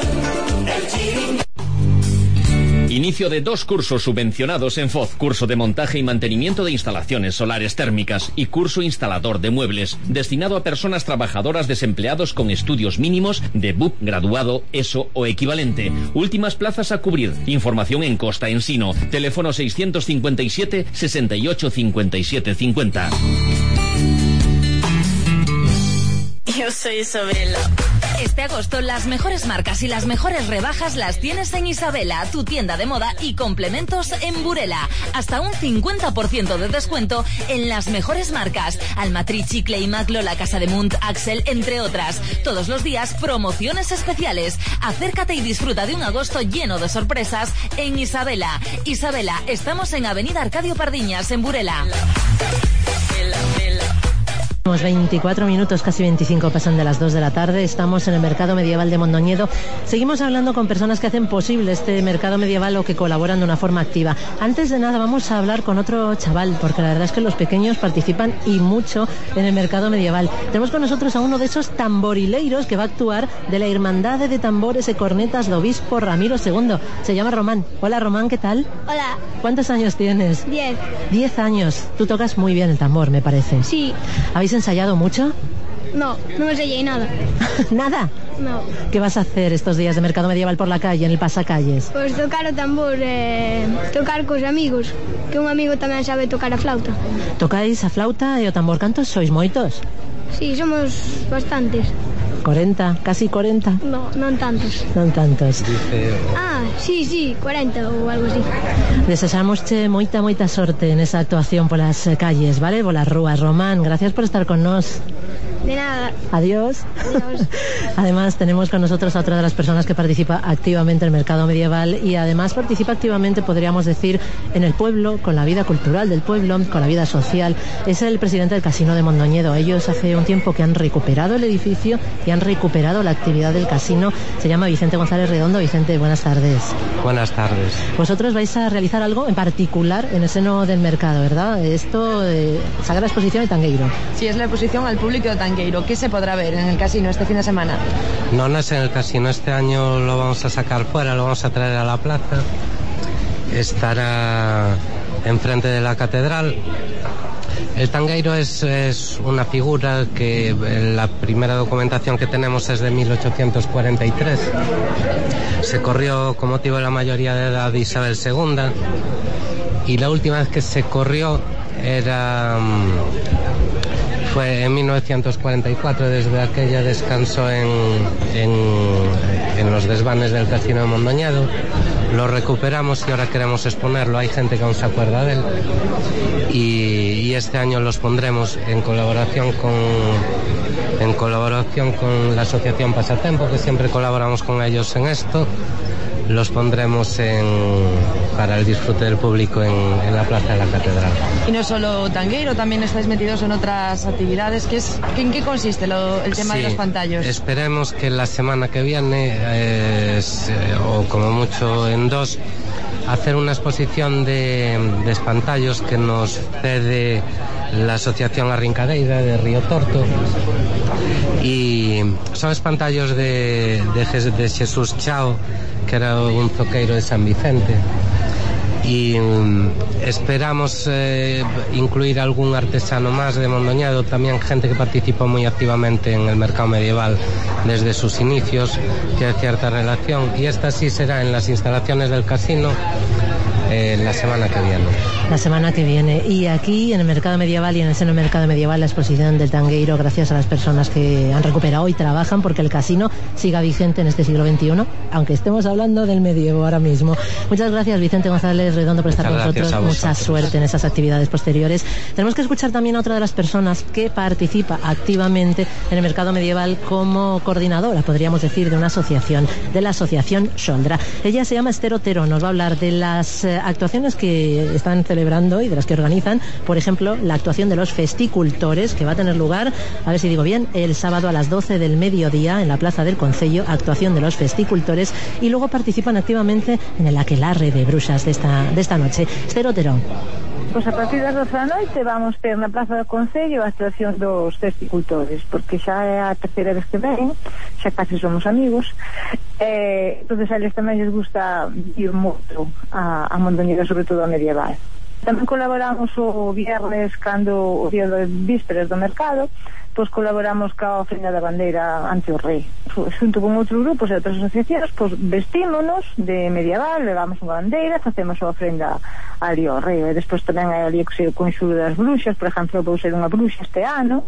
Inicio de 2 cursos subvencionados en FOZ, curso de montaje y mantenimiento de instalaciones solares térmicas y curso instalador de muebles, destinado a personas trabajadoras desempleados con estudios mínimos de BUP, graduado, ESO o equivalente. Últimas plazas a cubrir. Información en Costa Ensino. Teléfono 657 68 57 50. Yo soy Isabela. Este agosto las mejores marcas y las mejores rebajas las tienes en Isabela, tu tienda de moda y complementos en Burela. Hasta un 50% de descuento en las mejores marcas. Almatrici, Claymac, Lola, Casa de Munt, Axel, entre otras. Todos los días promociones especiales. Acércate y disfruta de un agosto lleno de sorpresas en Isabela. Isabela, estamos en Avenida Arcadio Pardiñas, en Burela. 24 minutos, casi 25 pasan de las 2 de la tarde. Estamos en el Mercado Medieval de Mondoñedo. Seguimos hablando con personas que hacen posible este mercado medieval o que colaboran de una forma activa. Antes de nada vamos a hablar con otro chaval, porque la verdad es que los pequeños participan y mucho en el mercado medieval. Tenemos con nosotros a uno de esos tamborileiros que va a actuar de la Hermandad de Tambores y Cornetas de Obispo Ramiro II. Se llama Román. Hola Román, ¿qué tal? Hola. ¿Cuántos años tienes? 10. 10 años. Tú tocas muy bien el tambor, me parece. Sí. ¿Habéis ensayado mucho? No ensayé nada. ¿Nada? No. ¿Qué vas a hacer estos días de mercado medieval por la calle, en el pasacalles? Pues tocar o tambor, tocar cos amigos, que un amigo tamén sabe tocar a flauta. Tocáis a flauta e o tambor. Cantos sois, moitos? Sí, somos bastantes. 40, casi 40. No, non tantos. Non tantos. Sí, 40 ou algo así. Desesámosche moita sorte en esa actuación polas calles, vale? Polas rúas. Román, gracias por estar con nos. De nada. Adiós. Adiós. Además, tenemos con nosotros a otra de las personas que participa activamente en el mercado medieval y además participa activamente, podríamos decir, en el pueblo, con la vida cultural del pueblo, con la vida social. Es el presidente del Casino de Mondoñedo. Ellos hace un tiempo que han recuperado el edificio y han recuperado la actividad del casino. Se llama Vicente González Redondo. Vicente, buenas tardes. Buenas tardes. Vosotros vais a realizar algo en particular en el seno del mercado, ¿verdad? Esto, Sagrada Exposición de Tangueiro. Sí, es la exposición al público de Tangueiro. ¿Qué se podrá ver en el casino este fin de semana? No es en el casino. Este año lo vamos a sacar fuera, lo vamos a traer a la plaza. Estará enfrente de la catedral. El tangueiro es una figura que la primera documentación que tenemos es de 1843. Se corrió con motivo de la mayoría de edad de Isabel II y la última vez que se corrió fue en 1944. Desde aquella descansó en los desvanes del Casino de Mondoñedo. Lo recuperamos y ahora queremos exponerlo. Hay gente que aún se acuerda de él y este año los pondremos en colaboración con la asociación Pasatempo, que siempre colaboramos con ellos en esto. Los pondremos para el disfrute del público en la plaza de la catedral. Y no solo tangueiro, también estáis metidos en otras actividades. ¿En qué consiste el tema de los pantallos? Esperemos que la semana que viene, o como mucho en 2, hacer una exposición de espantallos que nos cede la asociación Arrincadeira de Río Torto, y son espantallos de Jesús Chao, que era un zoqueiro de San Vicente, y esperamos incluir algún artesano más de Mondoñedo, también gente que participó muy activamente en el mercado medieval desde sus inicios, tiene cierta relación, y esta sí será en las instalaciones del casino la semana que viene. la semana que viene. Y aquí en el Mercado Medieval y en el seno del Mercado Medieval la exposición del Tangueiro, gracias a las personas que han recuperado y trabajan porque el casino siga vigente en este siglo XXI, aunque estemos hablando del medievo ahora mismo. Muchas gracias, Vicente González Redondo, por estar con nosotros. Mucha suerte en esas actividades posteriores. Tenemos que escuchar también a otra de las personas que participa activamente en el Mercado Medieval como coordinadora, podríamos decir, de una asociación, de la Asociación Xoldra. Ella se llama Esther Otero, nos va a hablar de las actuaciones que están celebrando y de las que organizan, por ejemplo, la actuación de los festicultores, que va a tener lugar, a ver si digo bien, el sábado a las 12 del mediodía en la Plaza del Concello, actuación de los festicultores, y luego participan activamente en el aquelarre de bruxas de esta noche. Esther Otero. Pois a partir das 12 da noite vamos ter na Plaza do Concello a actuación dos festicultores, porque xa é a terceira vez que ven, xa casi somos amigos, entonces a eles tamén les gusta ir moito a Mondoñedo, sobre todo a medieval. Tamén colaboramos o viernes, cando o día de vísperas do mercado, pois colaboramos ca ofrenda da bandeira ante o rei. Xunto con outros grupos e outras asociacións, pois vestímonos de medieval, levamos unha bandeira, facemos a ofrenda ali ao rei. E despois tamén hai ali o conxuro das bruxas, por exemplo, vou ser unha bruxa este ano,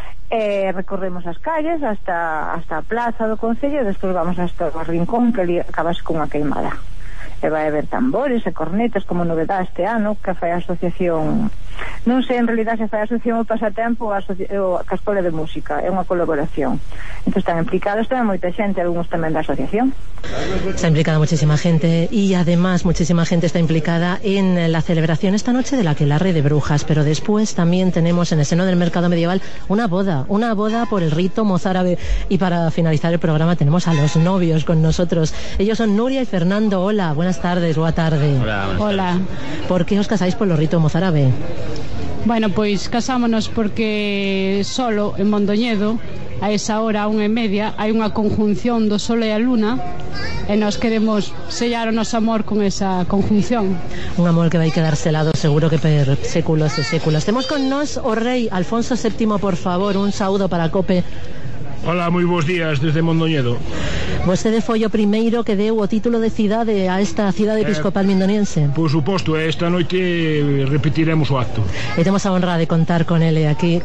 recorremos as calles hasta a plaza do Concello e despois vamos hasta o rincón, que ali acabas con a queimada. E vai haber tambores e cornetas como novedade este ano, que fai a asociación, non sei en realidad se fai a asociación o Pasatempo ou a Escola de Música, é unha colaboración. Entón están implicados tamén moita xente, algúns tamén da asociación. Está implicada muchísima gente y además muchísima gente está implicada en la celebración esta noche de la aquelarre de brujas, pero después también tenemos en el seno del Mercado Medieval una boda por el rito mozárabe, y para finalizar el programa tenemos a los novios con nosotros. Ellos son Nuria y Fernando. Hola, buenas tardes, boa tarde. Hola. ¿Por qué os casáis por lo rito mozárabe? Bueno, pois casámonos porque solo en Mondoñedo a esa hora, 1:30, hai unha conjunción do sol e a luna e nós queremos sellar o noso amor con esa conjunción. Un amor que vai quedar selado seguro que per séculos e séculos. Temos con nós o rei Alfonso VII, por favor, un saúdo para Cope. Hola, moi bons días desde Mondoñedo. Vostede foi o primeiro que deu o título de cidade a esta cidade episcopal mindoniense. Por suposto, esta noite repetiremos o acto. E temos a honra de contar con él aquí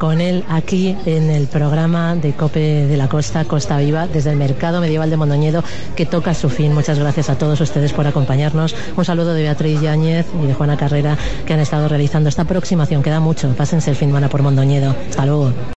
en el programa de Cope de la Costa, Costa Viva, desde el Mercado Medieval de Mondoñedo, que toca su fin. Muchas gracias a todos ustedes por acompañarnos. Un saludo de Beatriz Yáñez y de Juana Carrera, que han estado realizando esta aproximación. Queda mucho. Pásense el fin de semana por Mondoñedo. Hasta luego.